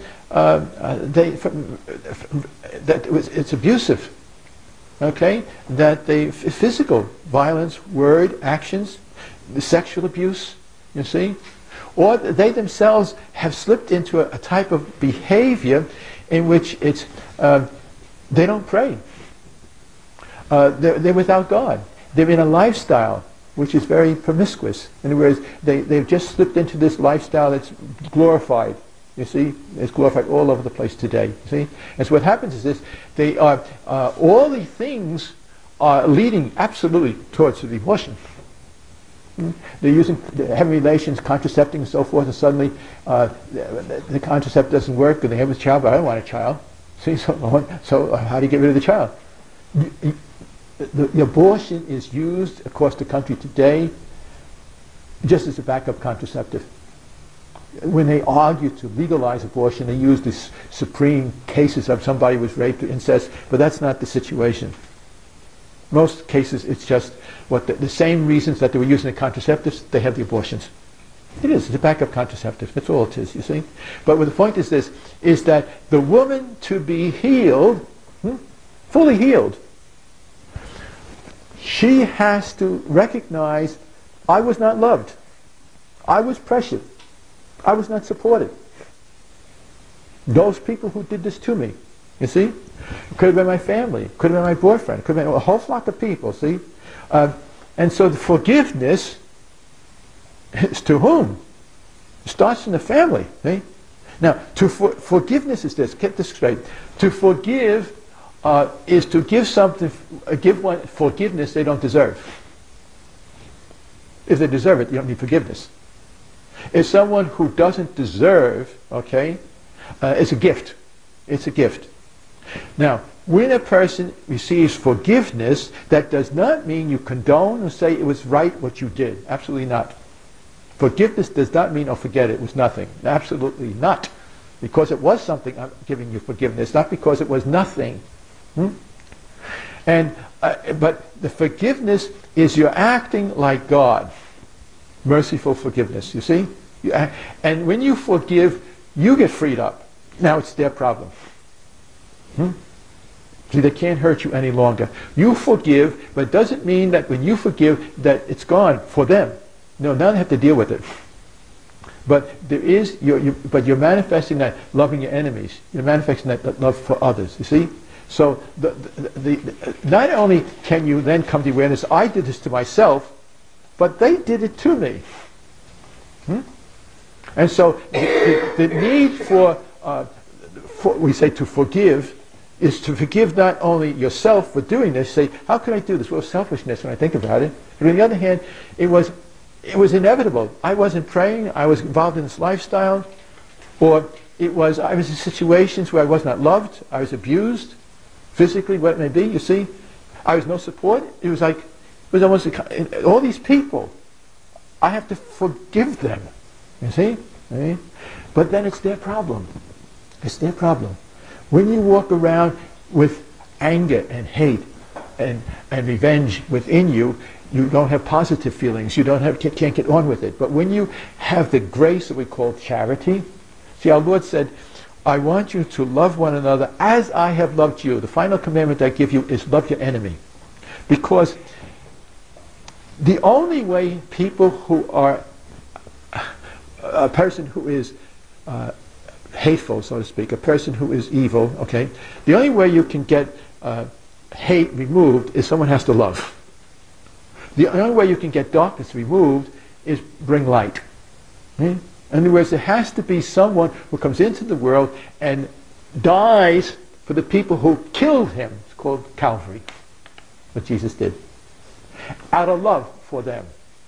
Speaker 1: it's abusive, okay? That physical violence, word, actions, sexual abuse, you see. Or they themselves have slipped into a type of behavior in which it's they don't pray. They're without God. They're in a lifestyle which is very promiscuous. In other words, they've just slipped into this lifestyle that's glorified. You see, it's glorified all over the place today. You see, and so what happens is this: they are all the things are leading absolutely towards the abortion. They're having relations, contracepting, and so forth, and suddenly the contraceptive doesn't work, and they have a child, but I don't want a child. See, so how do you get rid of the child? The abortion is used across the country today just as a backup contraceptive. When they argue to legalize abortion, they use these supreme cases of somebody was raped or incest, but that's not the situation. Most cases, it's just the same reasons that they were using the contraceptives, they have the abortions. It's a backup contraceptive. That's all it is, you see. But what the point is this, is that the woman to be healed, fully healed, she has to recognize, I was not loved. I was pressured. I was not supported. Those people who did this to me, You see? It could have been my family. It could have been my boyfriend. It could have been a whole flock of people, see? And so the forgiveness is to whom? It starts in the family, see? Now, forgiveness is this. Get this straight. To forgive is to give something, give one forgiveness they don't deserve. If they deserve it, you don't need forgiveness. If someone who doesn't deserve, okay, it's a gift. It's a gift. Now, when a person receives forgiveness, that does not mean you condone or say it was right what you did. Absolutely not. Forgiveness does not mean, oh, forget it, it was nothing. Absolutely not. Because it was something, I'm giving you forgiveness, not because it was nothing. And but the forgiveness is you're acting like God. Merciful forgiveness, you see? And when you forgive, you get freed up. Now it's their problem. See, they can't hurt you any longer. You forgive, but it doesn't mean that when you forgive that it's gone for them. No, now they have to deal with it. But there is, but you're manifesting that loving your enemies. You're manifesting that love for others. You see. So not only can you then come to the awareness, I did this to myself, but they did it to me. And so the need for we say to forgive is to forgive not only yourself for doing this. Say, how can I do this? Well, selfishness when I think about it. But on the other hand, it was inevitable. I wasn't praying. I was involved in this lifestyle, or I was in situations where I was not loved. I was abused, physically, what it may be. You see, I was no support. It was almost all these people. I have to forgive them. You see, but then it's their problem. It's their problem. When you walk around with anger and hate and revenge within you, you don't have positive feelings. You can't get on with it. But when you have the grace that we call charity, see, our Lord said, I want you to love one another as I have loved you. The final commandment I give you is love your enemy. Because the only way people who are a person who is hateful, so to speak, a person who is evil, okay, the only way you can get hate removed is someone has to love. The only way you can get darkness removed is bring light. In other words, there has to be someone who comes into the world and dies for the people who killed him. It's called Calvary, what Jesus did. Out of love for them.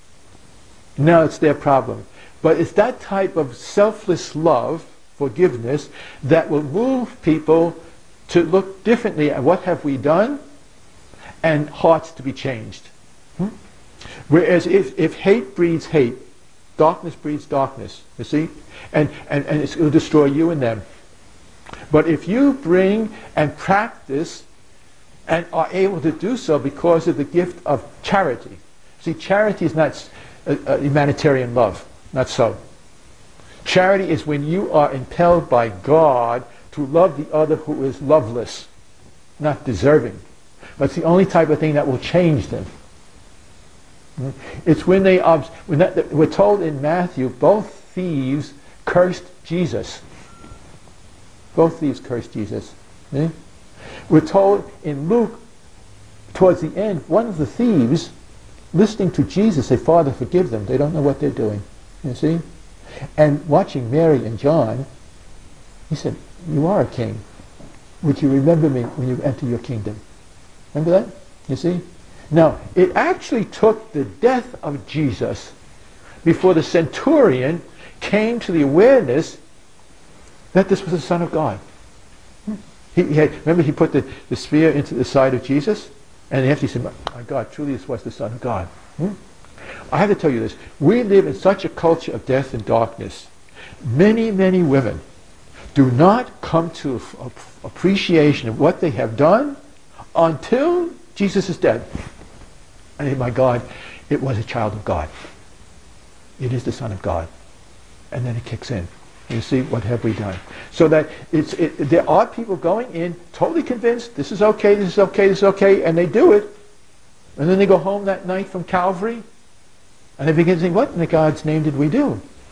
Speaker 1: Now it's their problem. But it's that type of selfless love, forgiveness, that will move people to look differently at what have we done and hearts to be changed. Whereas if hate breeds hate, darkness breeds darkness, you see? And it will destroy you and them. But if you bring and practice and are able to do so because of the gift of charity. See, charity is not humanitarian love. Not so. Charity is when you are impelled by God to love the other who is loveless, not deserving. But it's the only type of thing that will change them. It's when we're told in Matthew, both thieves cursed Jesus. Both thieves cursed Jesus. We're told in Luke, towards the end, one of the thieves, listening to Jesus say, Father, forgive them. They don't know what they're doing. You see? And watching Mary and John, he said, you are a king. Would you remember me when you enter your kingdom? Remember that? You see? Now, it actually took the death of Jesus before the centurion came to the awareness that this was the Son of God. Remember he put the spear into the side of Jesus? And after he said, my God, truly this was the Son of God. I have to tell you this. We live in such a culture of death and darkness. Many, many women do not come to appreciation of what they have done until Jesus is dead. And my God, it was a child of God. It is the Son of God. And then it kicks in. You see, what have we done? So that there are people going in totally convinced this is okay, this is okay, this is okay, and they do it. And then they go home that night from Calvary, and they begin to think, what in God's name did we do?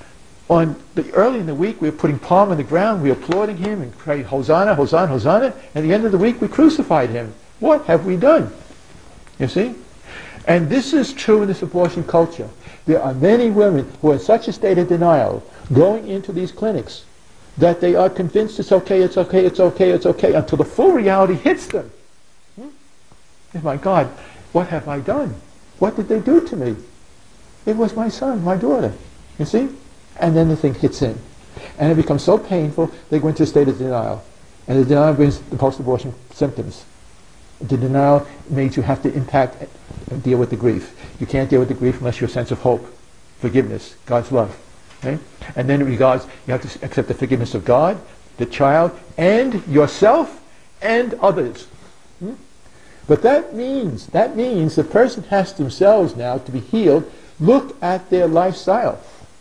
Speaker 1: Early in the week, we were putting palm on the ground, we were applauding him and praying, Hosanna, Hosanna, Hosanna. At the end of the week, we crucified him. What have we done? You see? And this is true in this abortion culture. There are many women who are in such a state of denial going into these clinics that they are convinced it's okay, it's okay, it's okay, it's okay, until the full reality hits them. Oh my God, what have I done? What did they do to me? It was my son, my daughter. You see? And then the thing hits in. And it becomes so painful, they go into a state of denial. And the denial brings the post-abortion symptoms. The denial makes you have to impact and deal with the grief. You can't deal with the grief unless you have a sense of hope, forgiveness, God's love. Okay? And then in regards, you have to accept the forgiveness of God, the child, and yourself, and others. But that means the person has themselves now to be healed. Look at their lifestyle.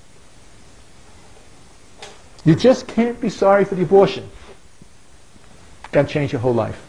Speaker 1: You just can't be sorry for the abortion. Got to change your whole life.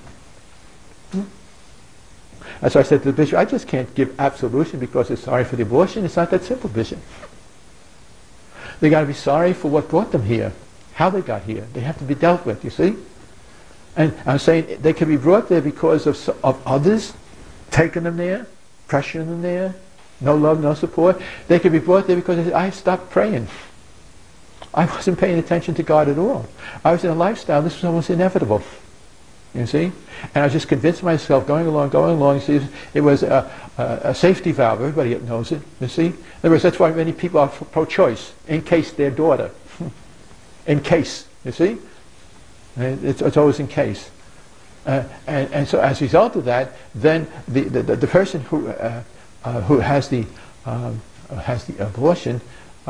Speaker 1: That's why I said to the bishop, I just can't give absolution because it's sorry for the abortion. It's not that simple, bishop. They got to be sorry for what brought them here, how they got here. They have to be dealt with, you see? And I'm saying they can be brought there because of others taking them there, pressuring them there, no love, no support. They can be brought there because I stopped praying. I wasn't paying attention to God at all. I was in a lifestyle, this was almost inevitable. You see? And I just convinced myself, going along, you see, it was a safety valve. Everybody knows it, you see? In other words, that's why many people are pro-choice, in case their daughter. In case, you see? It's always in case. And so as a result of that, then the person who has the abortion,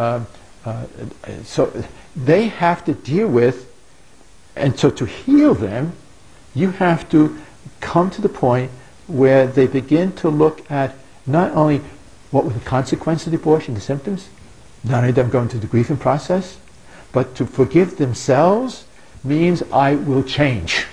Speaker 1: so they have to deal with, and so to heal them, you have to come to the point where they begin to look at not only what were the consequences of the abortion, the symptoms, not only them going through the grieving process, but to forgive themselves means I will change.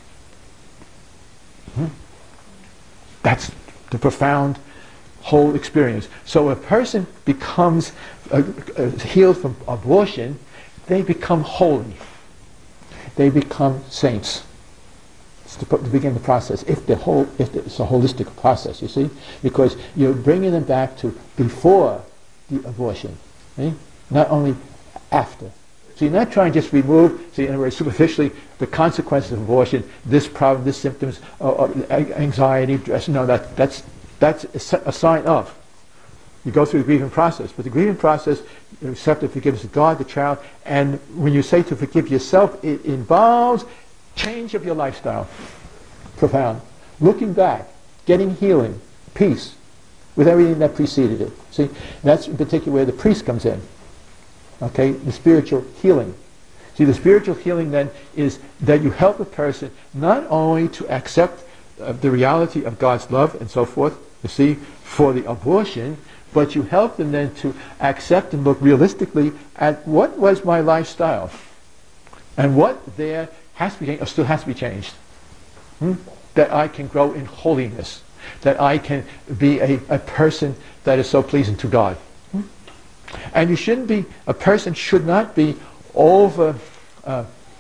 Speaker 1: That's the profound whole experience. So a person becomes healed from abortion, they become holy. They become saints. It's to begin the process. If it's a holistic process, you see, because you're bringing them back to before the abortion, not only after. So you're not trying to just remove, in other words, superficially, the consequences of abortion, this problem, this symptoms, anxiety, stress. No, that's a sign of. You go through the grieving process, but the grieving process, you accept the forgiveness of God, the child, and when you say to forgive yourself, it involves change of your lifestyle. Profound. Looking back, getting healing, peace, with everything that preceded it. See, that's in particular where the priest comes in. Okay, the spiritual healing. See, the spiritual healing then is that you help a person not only to accept the reality of God's love and so forth, you see, for the abortion, but you help them then to accept and look realistically at what was my lifestyle and what there has to be changed, or still has to be changed. That I can grow in holiness, that I can be a person that is so pleasing to God. And a person should not be over, I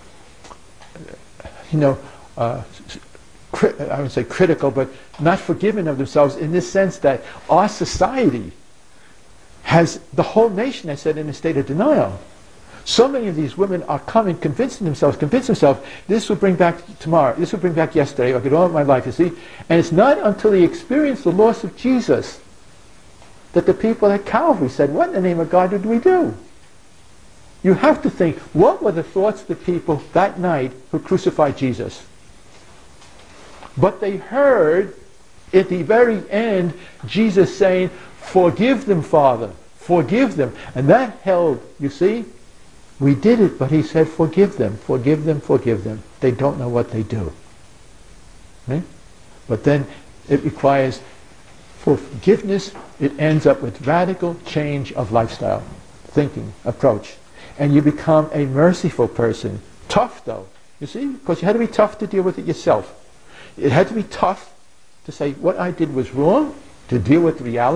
Speaker 1: would say critical, but not forgiving of themselves in this sense that our society has, the whole nation has said, in a state of denial. So many of these women are coming, convincing themselves, this will bring back tomorrow, this will bring back yesterday, I'll get all of my life, you see. And it's not until they experience the loss of Jesus that the people at Calvary said, what in the name of God did we do? You have to think, what were the thoughts of the people that night who crucified Jesus? But they heard at the very end Jesus saying, forgive them, Father, forgive them. And that held, you see, we did it, but he said, forgive them, forgive them, forgive them. They don't know what they do. Okay? But then it requires, for forgiveness, it ends up with radical change of lifestyle, thinking, approach. And you become a merciful person. Tough though, you see, because you had to be tough to deal with it yourself. It had to be tough to say what I did was wrong, to deal with reality,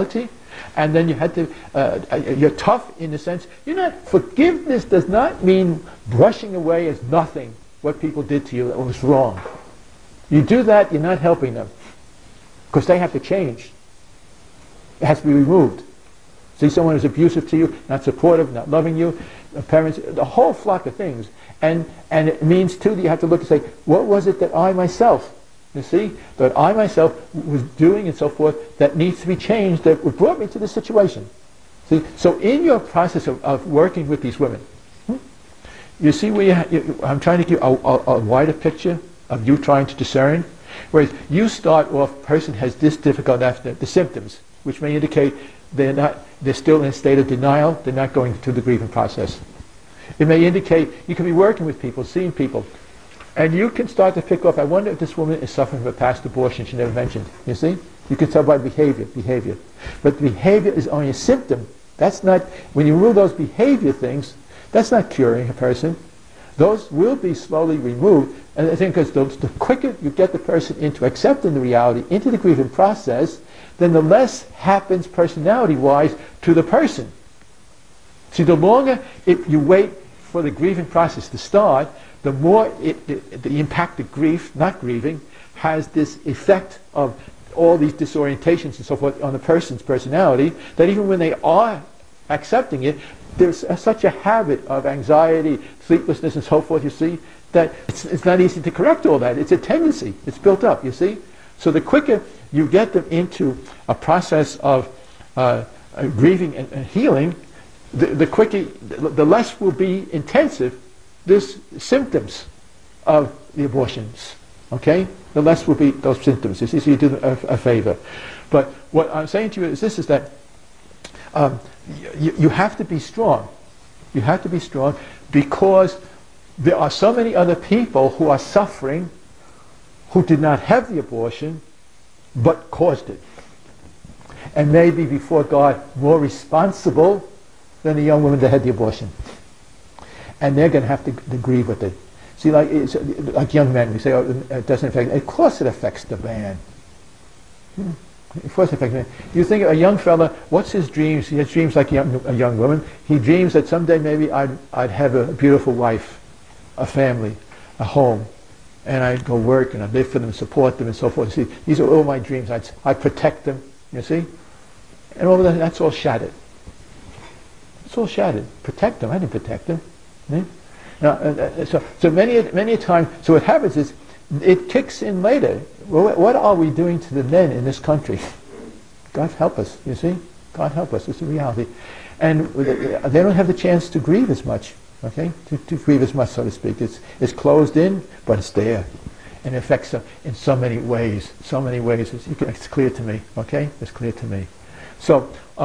Speaker 1: And then you had to, you're tough in the sense, forgiveness does not mean brushing away as nothing what people did to you that was wrong. You do that, you're not helping them. Because they have to change. It has to be removed. See someone who's abusive to you, not supportive, not loving you, parents, the whole flock of things. And it means too that you have to look and say, what was it that I myself, that I myself was doing and so forth that needs to be changed, that brought me to this situation. See, so in your process of working with these women, you see where I'm trying to give a wider picture of you trying to discern. Whereas you start off, person has this difficult after the symptoms, which may indicate they're still in a state of denial, they're not going through the grieving process. It may indicate you can be working with people, seeing people, and you can start to pick up, I wonder if this woman is suffering from a past abortion she never mentioned. You see? You can tell by behavior. But behavior is only a symptom. That's not, when you remove those behavior things, that's not curing a person. Those will be slowly removed. And I think because the quicker you get the person into accepting the reality, into the grieving process, then the less happens personality-wise to the person. See, the longer you wait for the grieving process to start, the more the impact of grief, not grieving, has this effect of all these disorientations and so forth on the person's personality, that even when they are accepting it, there's such a habit of anxiety, sleeplessness and so forth, you see, that it's not easy to correct all that. It's a tendency. It's built up, you see. So the quicker you get them into a process of grieving and healing, the quicker, the less will be intensive this symptoms of the abortions. Okay? The less will be those symptoms. You see, so you do them a favor. But what I'm saying to you is this, is that you have to be strong. You have to be strong because there are so many other people who are suffering who did not have the abortion but caused it. And maybe before God more responsible than the young woman that had the abortion. And they're going to have to grieve with it. See, like young men, we say, oh, it doesn't affect, of course it affects the man. Of course it affects the man. You think a young fella, what's his dreams? He has dreams like a young woman. He dreams that someday maybe I'd have a beautiful wife, a family, a home, and I'd go work and I'd live for them, support them and so forth. See, these are all my dreams. I'd protect them, you see? And all of that, that's all shattered. It's all shattered. Protect them. I didn't protect them. Now, so many a time, so what happens is, it kicks in later. Well, what are we doing to the men in this country? God help us, you see? God help us, it's the reality. And they don't have the chance to grieve as much, okay? To grieve as much, so to speak. It's closed in, but it's there. And it affects them in so many ways. It's clear to me, okay? It's clear to me. So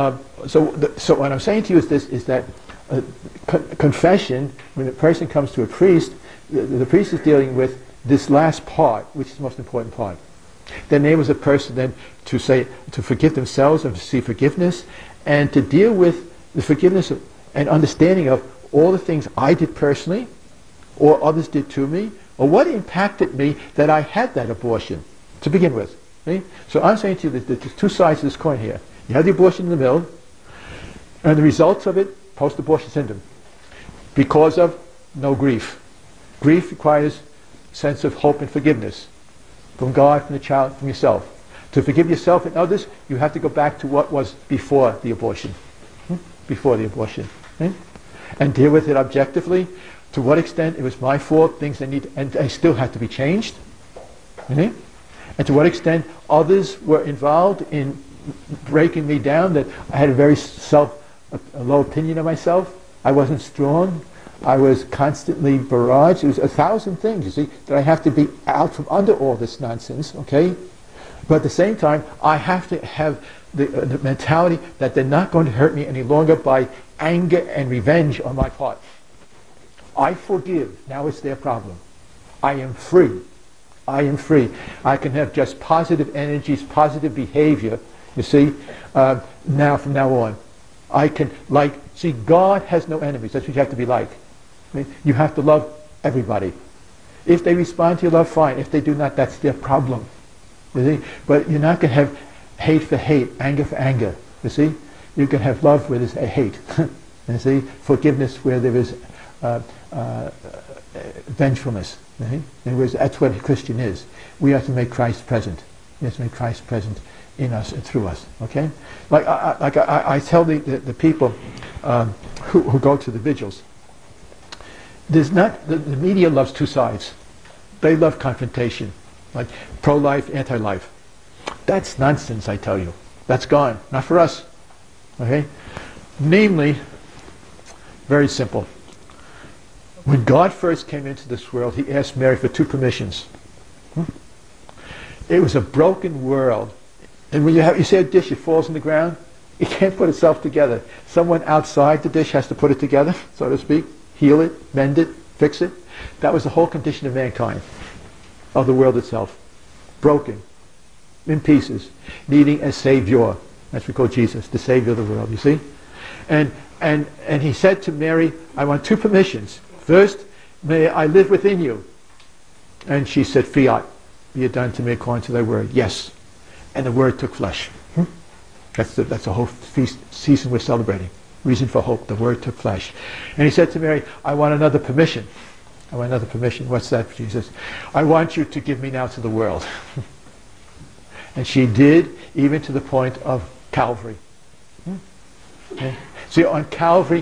Speaker 1: what I'm saying to you is this, is that confession, when a person comes to a priest, the priest is dealing with this last part, which is the most important part. Then enables a person then to forgive themselves and to see forgiveness, and to deal with the forgiveness and understanding of all the things I did personally, or others did to me, or what impacted me that I had that abortion to begin with. See? So I'm saying to you that there's two sides of this coin here. You have the abortion in the middle, and the results of it, post-abortion syndrome, because of no grief. Grief requires sense of hope and forgiveness from God, from the child, from yourself. To forgive yourself and others, you have to go back to what was before the abortion. Before the abortion. And deal with it objectively. To what extent it was my fault, things that need, and they still had to be changed. And to what extent others were involved in breaking me down, that I had a very low opinion of myself. I wasn't strong. I was constantly barraged. It was 1,000 things, you see, that I have to be out from under all this nonsense, okay? But at the same time, I have to have the mentality that they're not going to hurt me any longer by anger and revenge on my part. I forgive. Now it's their problem. I am free. I am free. I can have just positive energies, positive behavior, you see, now from now on. I can, see, God has no enemies. That's what you have to be like. You have to love everybody. If they respond to your love, fine. If they do not, that's their problem. You see? But you're not going to have hate for hate, anger for anger. You see? You can have love where there's a hate. You see, forgiveness where there is vengefulness. In other words, that's what a Christian is. We have to make Christ present. We have to make Christ present in us and through us. Okay? I tell the people who go to the vigils, there's not the media loves two sides. They love confrontation, like pro-life, anti-life. That's nonsense, I tell you. That's gone. Not for us. Okay? Namely, very simple. When God first came into this world, he asked Mary for two permissions. It was a broken world. And when you see a dish, it falls on the ground, it can't put itself together. Someone outside the dish has to put it together, so to speak, heal it, mend it, fix it. That was the whole condition of mankind, of the world itself. Broken, in pieces, needing a savior. That's what we call Jesus, the savior of the world, you see? And he said to Mary, I want two permissions. First, may I live within you? And she said, fiat, be it done to me according to thy word. Yes. And the word took flesh. That's the whole feast season we're celebrating. Reason for hope. The word took flesh. And he said to Mary, I want another permission. I want another permission. What's that, Jesus? I want you to give me now to the world. And she did, even to the point of Calvary. Okay. See, on Calvary,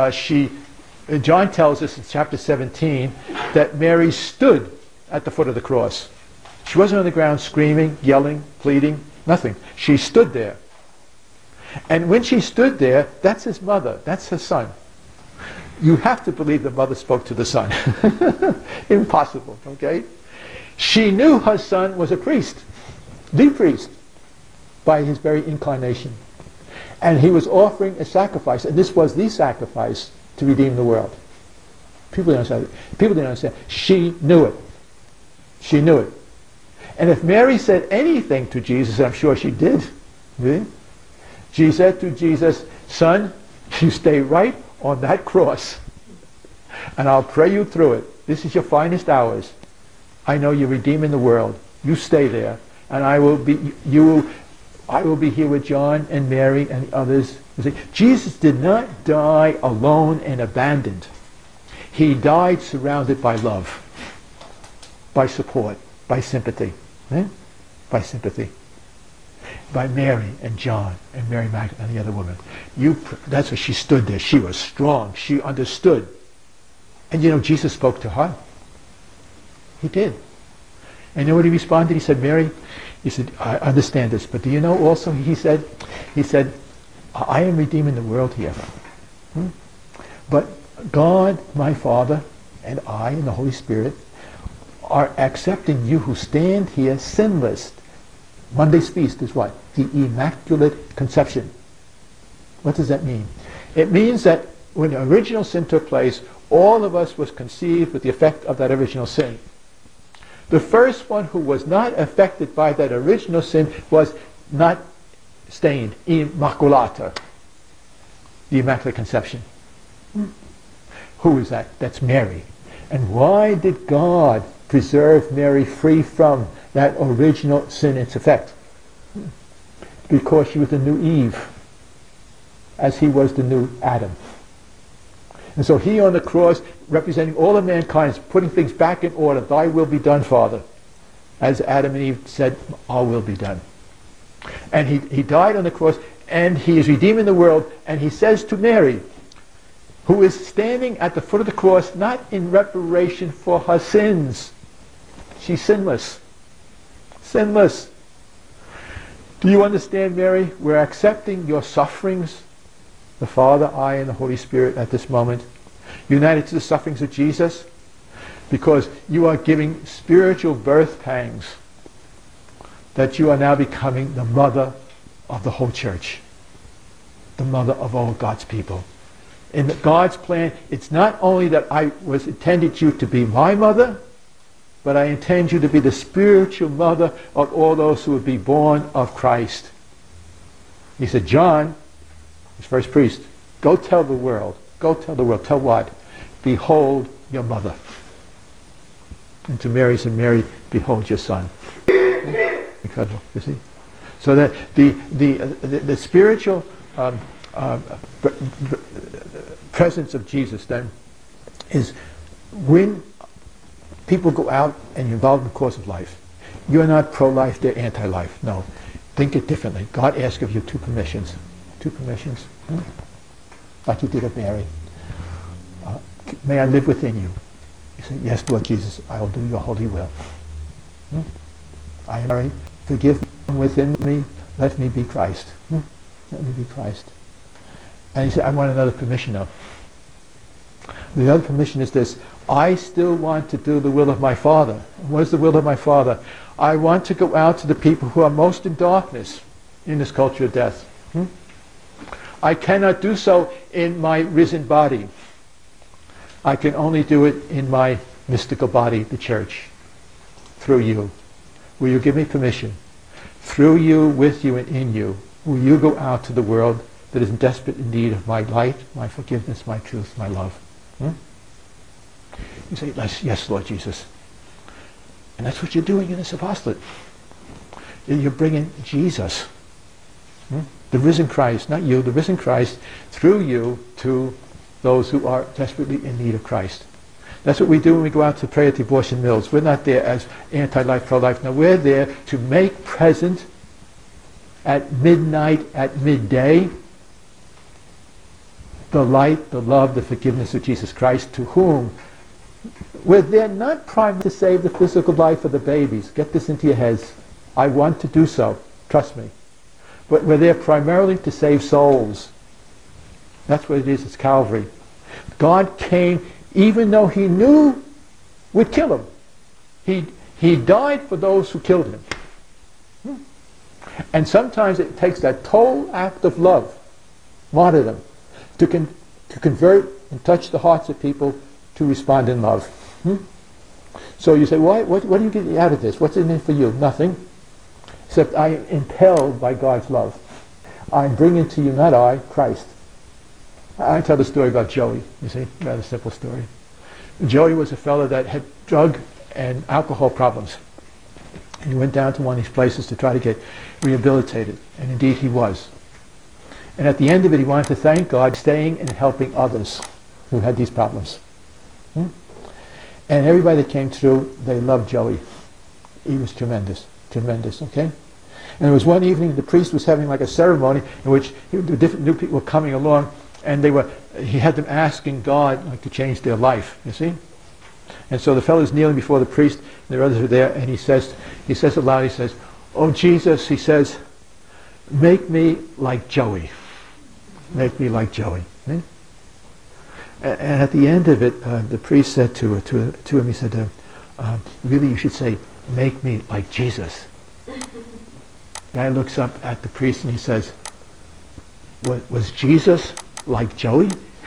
Speaker 1: John tells us in chapter 17 that Mary stood at the foot of the cross. She wasn't on the ground screaming, yelling, pleading, nothing. She stood there. And when she stood there, that's his mother, that's her son. You have to believe the mother spoke to the son. Impossible, okay? She knew her son was a priest, the priest, by his very incarnation. And he was offering a sacrifice, and this was the sacrifice to redeem the world. People didn't understand it. People didn't understand. She knew it. She knew it. And if Mary said anything to Jesus, and I'm sure she did, really, she said to Jesus, son, you stay right on that cross, and I'll pray you through it. This is your finest hours. I know you're redeeming the world. You stay there, and I will be here with John and Mary and the others. You see, Jesus did not die alone and abandoned. He died surrounded by love, by support, by sympathy. By sympathy. By Mary and John and Mary Magdalene and the other woman. That's why she stood there. She was strong. She understood. And you know, Jesus spoke to her. He did. And you know what he responded? He said, Mary, he said, I understand this, but do you know also, he said, I am redeeming the world here. But God, my Father, and I, and the Holy Spirit, are accepting you who stand here sinless. Monday's feast is what? The Immaculate Conception. What does that mean? It means that when the original sin took place, all of us was conceived with the effect of that original sin. The first one who was not affected by that original sin was not stained, Immaculata, the Immaculate Conception. Who is that? That's Mary. And why did God preserve Mary free from that original sin, its effect? Because she was the new Eve, as he was the new Adam. And so he on the cross, representing all of mankind, is putting things back in order. Thy will be done, Father. As Adam and Eve said, our will be done. And he died on the cross, and he is redeeming the world, and he says to Mary, who is standing at the foot of the cross, not in reparation for her sins. She's sinless. Sinless. Do you understand, Mary? We're accepting your sufferings, the Father, I, and the Holy Spirit at this moment, united to the sufferings of Jesus, because you are giving spiritual birth pangs, that you are now becoming the mother of the whole church, the mother of all God's people. In God's plan, it's not only that I was intended you to be my mother, but I intend you to be the spiritual mother of all those who would be born of Christ. He said, John, his first priest, go tell the world. Go tell the world. Tell what? Behold your mother. And to Mary, said, Mary, behold your son. Incredible, you see? So that the spiritual presence of Jesus then is when people go out and you're involved in the course of life. You're not pro-life, they're anti-life. No. Think it differently. God asks of you two permissions. Two permissions. Like you did of Mary. May I live within you? You say, yes, Lord Jesus, I will do your holy will. I am Mary. Forgive within me. Let me be Christ. Let me be Christ. And he said, I want another permission now. The other permission is this. I still want to do the will of my Father. What is the will of my Father? I want to go out to the people who are most in darkness in this culture of death. I cannot do so in my risen body. I can only do it in my mystical body, the church, through you. Will you give me permission? Through you, with you, and in you, will you go out to the world that is in desperate need of my light, my forgiveness, my truth, my love? You say, yes, Lord Jesus. And that's what you're doing in this apostolate. You're bringing Jesus, the risen Christ, not you, the risen Christ, through you to those who are desperately in need of Christ. That's what we do when we go out to pray at the abortion mills. We're not there as anti-life, pro-life. No, we're there to make present at midnight, at midday, the light, the love, the forgiveness of Jesus Christ, to whom we're there not primarily to save the physical life of the babies. Get this into your heads. I want to do so. Trust me. But we're there primarily to save souls. That's what it is. It's Calvary. God came even though he knew we'd kill him. He died for those who killed him. And sometimes it takes that total act of love, martyrdom, to convert and touch the hearts of people to respond in love. So you say, what do you get out of this? What's in it for you? Nothing. Except I am impelled by God's love. I'm bringing to you, not I, Christ. I tell the story about Joey, you see, rather simple story. Joey was a fellow that had drug and alcohol problems. He went down to one of these places to try to get rehabilitated, and indeed he was. And at the end of it, he wanted to thank God for staying and helping others who had these problems. And everybody that came through, they loved Joey. He was tremendous, okay? And there was one evening the priest was having like a ceremony in which different new people were coming along, and he had them asking God like to change their life, you see? And so the fellow's kneeling before the priest, and the others are there, and he says aloud, he says, "Oh Jesus," he says, "make me like Joey. Make me like Joey." Eh? And at the end of it, the priest said to him, he said, "Really, you should say, make me like Jesus." The guy looks up at the priest and he says, "Was Jesus like Joey?"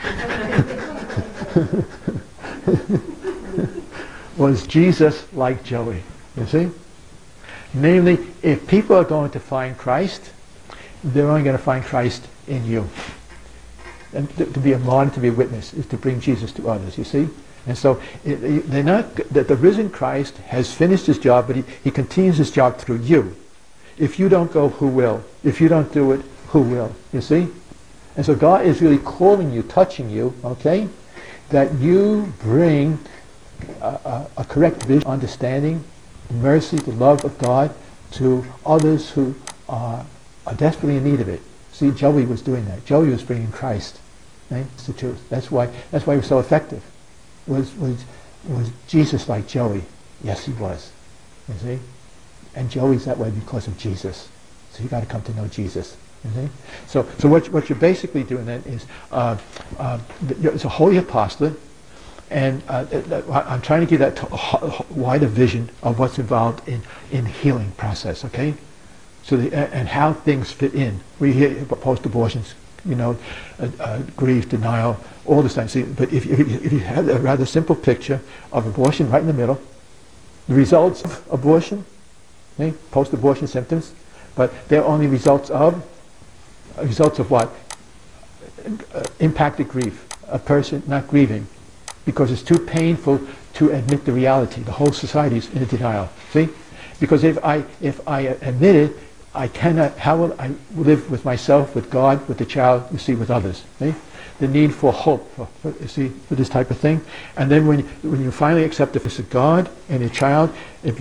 Speaker 1: Was Jesus like Joey? You see? Namely, if people are going to find Christ, they're only going to find Christ in you. And to be a martyr, to be a witness, is to bring Jesus to others, you see? And so they're not, that the risen Christ has finished his job, but he continues his job through you. If you don't go, who will? If you don't do it, who will? You see? And so God is really calling you, touching you, okay? That you bring a correct vision, understanding, mercy, the love of God to others who are desperately in need of it. See, Joey was doing that. Joey was bringing Christ. Right? That's the truth. That's why he was so effective. Was Jesus like Joey? Yes, he was. You see? And Joey's that way because of Jesus. So you got to come to know Jesus. You see? So what you're basically doing then is it's a holy apostolate, and I'm trying to give that wider vision of what's involved in healing process. Okay. So and how things fit in. We hear post-abortions, grief, denial, all this time. See, but if you have a rather simple picture of abortion right in the middle, the results of abortion, okay, post-abortion symptoms, but they're only results of what? Impacted grief. A person not grieving because it's too painful to admit the reality. The whole society is in denial. See, because if I admit it, I cannot, how will I live with myself, with God, with the child, you see, with others? See? The need for hope, you see, for this type of thing. And then when you finally accept the forgiveness of God and your child, it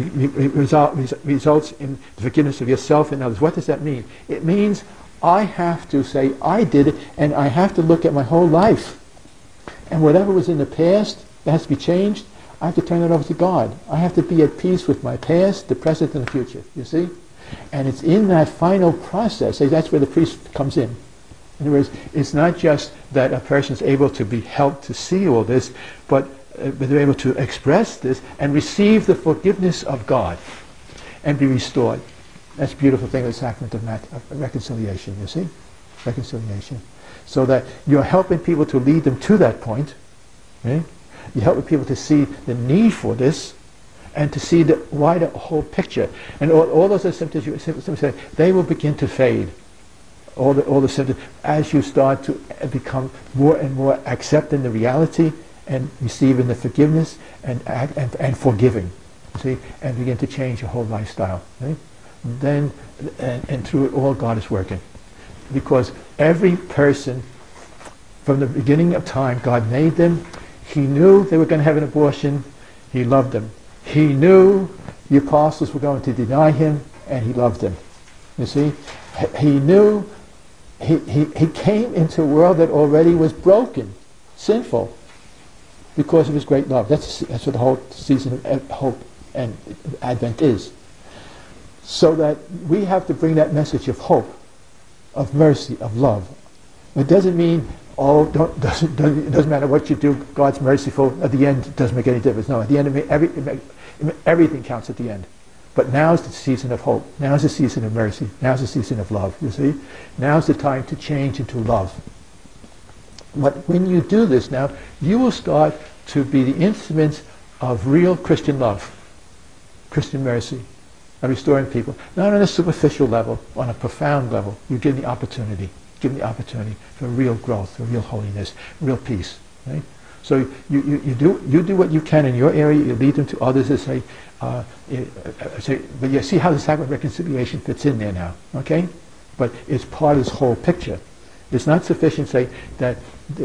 Speaker 1: results in the forgiveness of yourself and others. What does that mean? It means I have to say, I did it, and I have to look at my whole life. And whatever was in the past that has to be changed, I have to turn it over to God. I have to be at peace with my past, the present, and the future, you see? And it's in that final process, that's where the priest comes in. In other words, it's not just that a person is able to be helped to see all this, but they're able to express this and receive the forgiveness of God and be restored. That's a beautiful thing, the sacrament of reconciliation, you see? Reconciliation. So that you're helping people to lead them to that point. Right? You're helping people to see the need for this and to see the wider whole picture. And all those symptoms, they will begin to fade. All the symptoms, as you start to become more and more accepting the reality and receiving the forgiveness and forgiving, see, and begin to change your whole lifestyle. Right? Then, and through it all, God is working, because every person, from the beginning of time, God made them. He knew they were going to have an abortion. He loved them. He knew the apostles were going to deny him, and he loved them. You see, he knew. He came into a world that already was broken, sinful, because of his great love. That's what the whole season of hope and Advent is. So that we have to bring that message of hope, of mercy, of love. It doesn't mean, it doesn't matter what you do, God's merciful. At the end, it doesn't make any difference. No, at the end, everything counts at the end. But now's the season of hope. Now's the season of mercy. Now's the season of love, you see? Now's the time to change into love. But when you do this now, you will start to be the instruments of real Christian love, Christian mercy, of restoring people. Not on a superficial level, on a profound level. You give the opportunity. Give them the opportunity for real growth, for real holiness, real peace. Right? So you do what you can in your area. You lead them to others to say, but you see how the sacrament of reconciliation fits in there now, okay? But it's part of this whole picture. It's not sufficient to say that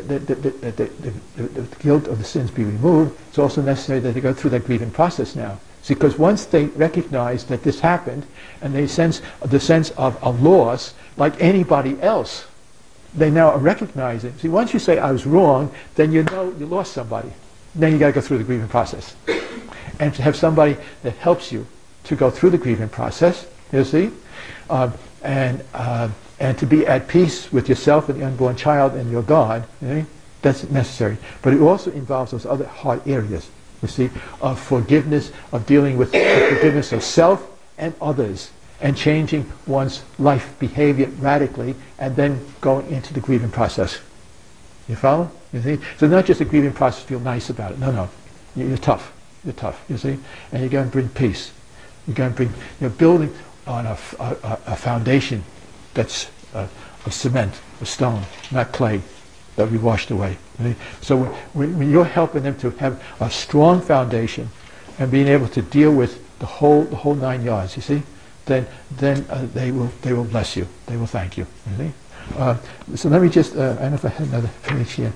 Speaker 1: the guilt of the sins be removed. It's also necessary that they go through that grieving process now. See, because once they recognize that this happened, and they sense the sense of a loss, like anybody else, they now recognize it. See, once you say, I was wrong, then you know you lost somebody. Then you got to go through the grieving process. And to have somebody that helps you to go through the grieving process, you see, and to be at peace with yourself and the unborn child and your God, you know, that's necessary. But it also involves those other hard areas, you see, of forgiveness, of dealing with the forgiveness of self and others, and changing one's life behavior radically, and then going into the grieving process. You follow? You see? So not just the grieving process, feel nice about it. No. You're tough. You're tough, you see? And you're going to bring peace. You're going to bring, you're building on a foundation that's of cement, of stone, not clay, that we washed away. You see? So when you're helping them to have a strong foundation and being able to deal with the whole 9 yards, you see, then they will bless you. They will thank you. You see? So let me just, I don't know if I had another page here.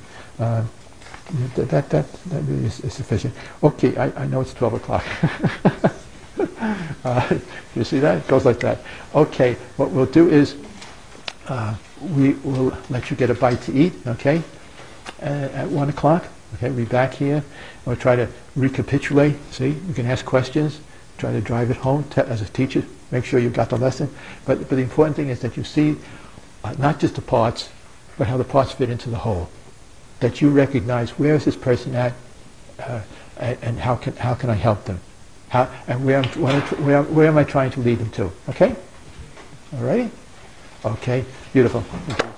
Speaker 1: That really is sufficient. Okay, I know it's 12 o'clock. You see that? It goes like that. Okay, what we'll do is we will let you get a bite to eat, okay, at 1 o'clock. Okay, we'll be back here. We'll try to recapitulate. See, you can ask questions, try to drive it home as a teacher. Make sure you got the lesson. But the important thing is that you see not just the parts, but how the parts fit into the whole. That you recognize, where is this person at, and how can I help them? And where am I trying to lead them to? Okay? All right? Okay, beautiful.